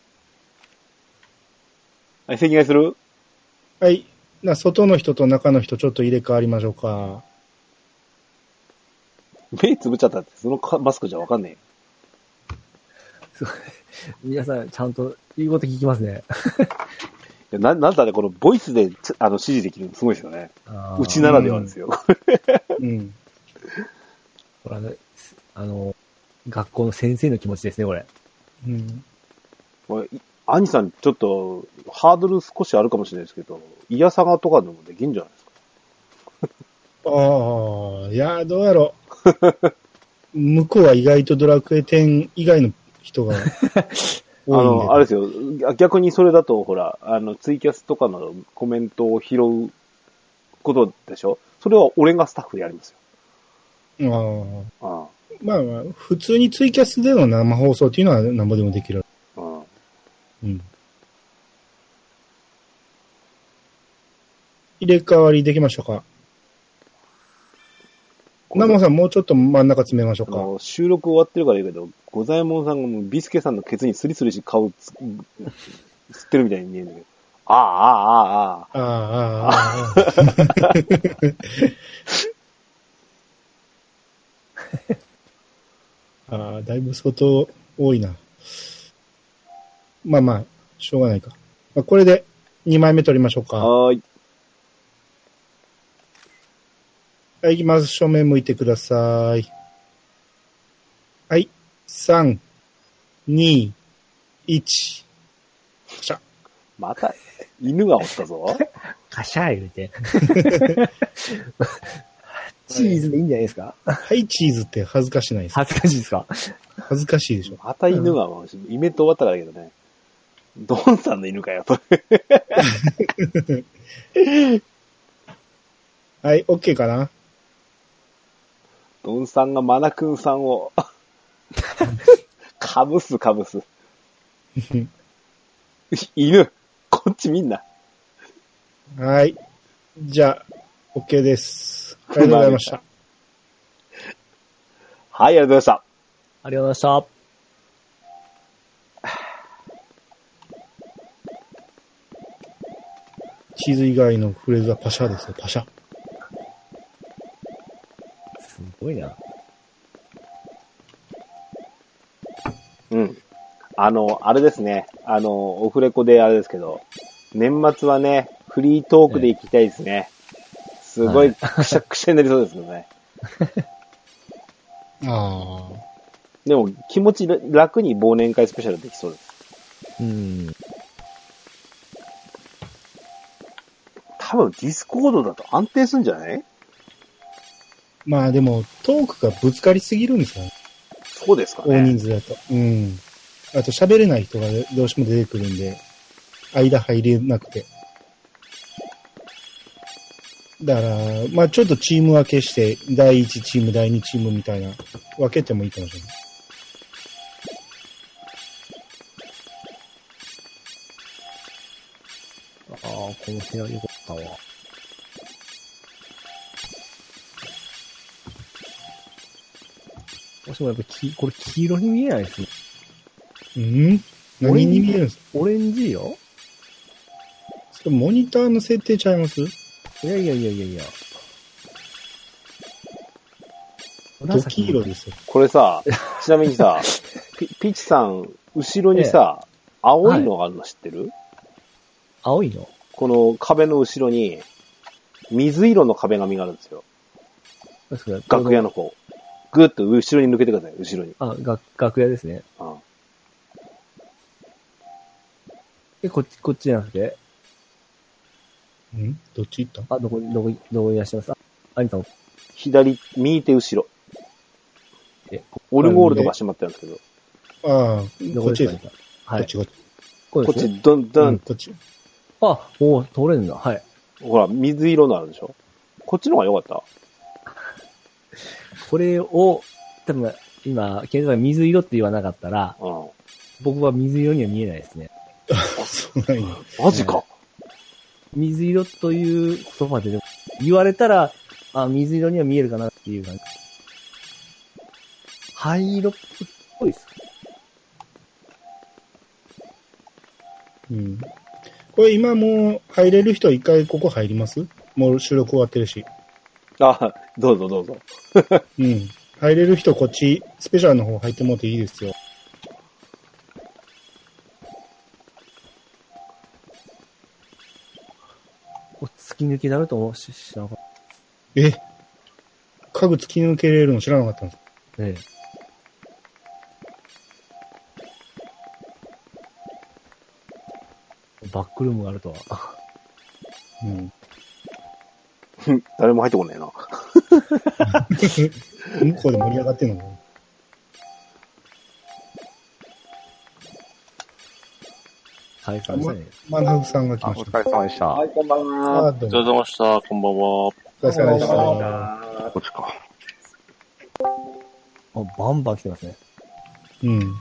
はい、席替えする？ はい。な、外の人と中の人ちょっと入れ替わりましょうか。 目つぶっちゃったって、そのマスクじゃわかんねえよ。皆さん、ちゃんと言うこと聞きますね。 いやな、なんだね、このボイスであの指示できるのすごいですよね。うちならではですよ。 うん。これあの、あの、学校の先生の気持ちですね、これ。 うん。 これ、アニさん、ちょっと、ハードル少しあるかもしれないですけど、イヤサガとかでもできるんじゃないですか。 ああ、いや、どうやろう。向こうは意外とドラクエテン以外の人が多いんで。 あの、あれですよ。逆にそれだと、ほら、あの、ツイキャスとかのコメントを拾うことでしょ？それは俺がスタッフでやりますよ。ああ。 ああ。 まあまあ、普通にツイキャスでの生放送っていうのは何ぼでもできる。 ああ。 うん。入れ替わりできましたか？ナモさん、もうちょっと真ん中詰めましょうか。 あの収録終わってるから言うけど、ございもんさんがもうビスケさんのケツにスリスリし顔つ、吸ってるみたいに見えるんだけど。ああ、ああ、ああ。 ああ、ああ、ああ。ああ、だいぶ相当多いな。まあまあ、しょうがないか。まあ、これでにまいめ取りましょうか。 はーい。 はい、行きます。正面向いてください。はい。さん、に、いち。カシャ。 また、犬がおったぞ。 カシャー言うて。チーズでいいんじゃないですか？ はい、チーズって恥ずかしないですか？ 恥ずかしいですか？ 恥ずかしいでしょ。 また犬が、うん、イベント終わったからだけどね。ドンさんの犬かよ、それ。 はい、OK かな？ ドンさんがマナクンさんを、かぶすかぶす。犬、こっちみんな。 はい。じゃあ、OK です。ありがとうございました。 はい、ありがとうございました。 ありがとうございました。 チーズ以外のフレーズはパシャですよ、パシャ。 すごいな。 うん。あの、あれですね。あの、オフレコであれですけど、年末はね、フリートークで行きたいですね。すごいくしゃくしゃになりそうですよね。 ああ。 でも気持ち楽に忘年会スペシャルできそうです。 うん。 多分ディスコードだと安定するんじゃない？ まあでも、トークがぶつかりすぎるんですよね。 そうですかね。 大人数だと。うん。あと喋れない人がどうしても出てくるんで、間入れなくて。だから、まあちょっとチーム分けして、だいいちチーム、だいにチームみたいな、分けてもいいかもしれない。 ああ、この部屋よかったわ。もしもやっぱき、これ黄色に見えないですね。 うん何に見えるんですか？ オレンジよ？ それモニターの設定ちゃいます？ いやいやいやいやいや。 ド黄色ですよ。 これさ、ちなみにさ、ピ、ピチさん、後ろにさ、ええ、青いのがあるの知ってる？ 青いの？ この壁の後ろに、 水色の壁紙があるんですよ。 確かに。 楽屋の方。ぐーっと後ろに抜けてください、後ろに。 あ、が、楽屋ですね。 ああえ、こっち、こっちじゃなくてんどっち行ったあ、どこ、どこ、どこいらっしゃいますかアニさん。 左、右手後ろ。 え、 オルゴールドが閉まってるんですけど。 ああ、 どこっちです。 かはい。 こっちこっち。 こっこっち、どんどん、 うん、こっち。 あ、おー、通れるんだ。はい。 ほら、水色のあるでしょ。こっちの方が良かったこれを、多分、今、ケントが水色って言わなかったら、 うん。 僕は水色には見えないですね。 そうなんや。 マジか。 水色という言葉ででも言われたら、あ、水色には見えるかなっていう感じ。灰色っぽいです。 うん。これ今もう入れる人は一回ここ入ります？もう収録終わってるし。 あ、どうぞどうぞ。 うん。入れる人こっち、スペシャルの方入ってもらっていいですよ。 こう突き抜けられると思うし、知らなかっえ家具突き抜けれるの知らなかったんですか？ た。ええ。バックルームがあるとは。 うん。 誰も入ってこないな。 向こうで盛り上がってんのかな？ はい、そうですね。 マナフさんが来あ、 ました。 お疲れ様でした。 はい、こんばんあは。 ーどうお疲れも。 様でした。こんばんは。 お疲れ様でした。 こっちか。 あ、バンバン来てますね。 うん。 お疲れ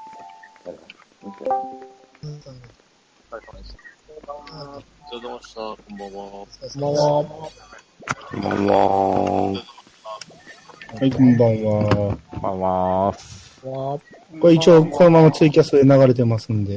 様でした。こんばんは。 こんばんは。 こんばんは。 はい、こんばんは。 こんばんは。 これ一応このままツイキャスで流れてますんで。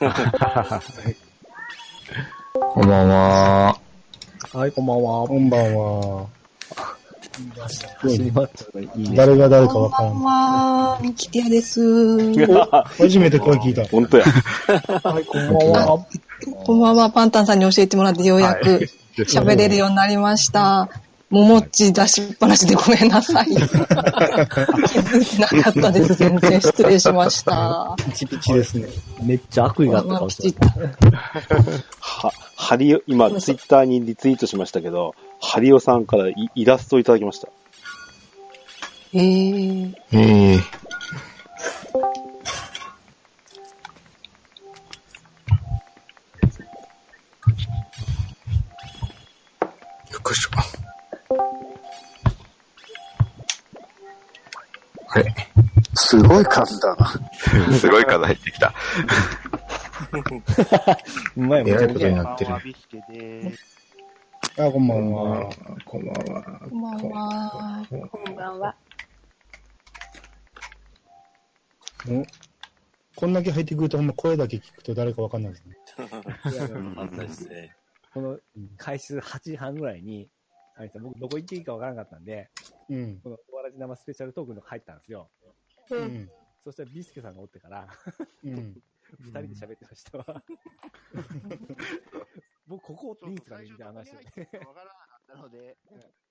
こんばんは。 はい、こんばんは。 こんばんは。 走り回ったのがいいね。 誰が誰かわからん。 わー、ミキティアです。 初めて声聞いた。 本当や。 はい、こんばんは。 こんばんは、パンタンさんに教えてもらってようやく喋れるようになりました。ももっち出しっぱなしでごめんなさい。気づいてなかったです。全然失礼しました。 ピチピチですね。 めっちゃ悪意があった顔してる。 は、ハリオ、今、ツイッターにリツイートしましたけど、ハリオさんからイイラストをいただきました。 えー。 ええよっしょ。あれすごい数だな。すごい数入ってきた。 うまいもんえらいことになってる。 あ、こんばんは。こんばんは。 こんばんは。 こんばんは。 おこんだけ入ってくるとほんま声だけ聞くと誰かわかんないですね。 あったですね。 この開始はちじはんぐらいに、あれさ、僕どこ行っていいかわからなかったんで、 うん。 このおわらじ生スペシャルトークの入ったんですよ。 うん。 そしたらビスケさんがおってから、 うん。 二人で喋ってましたわ。僕ここおっていいんですかねみたいな話をね。 わからなかったので、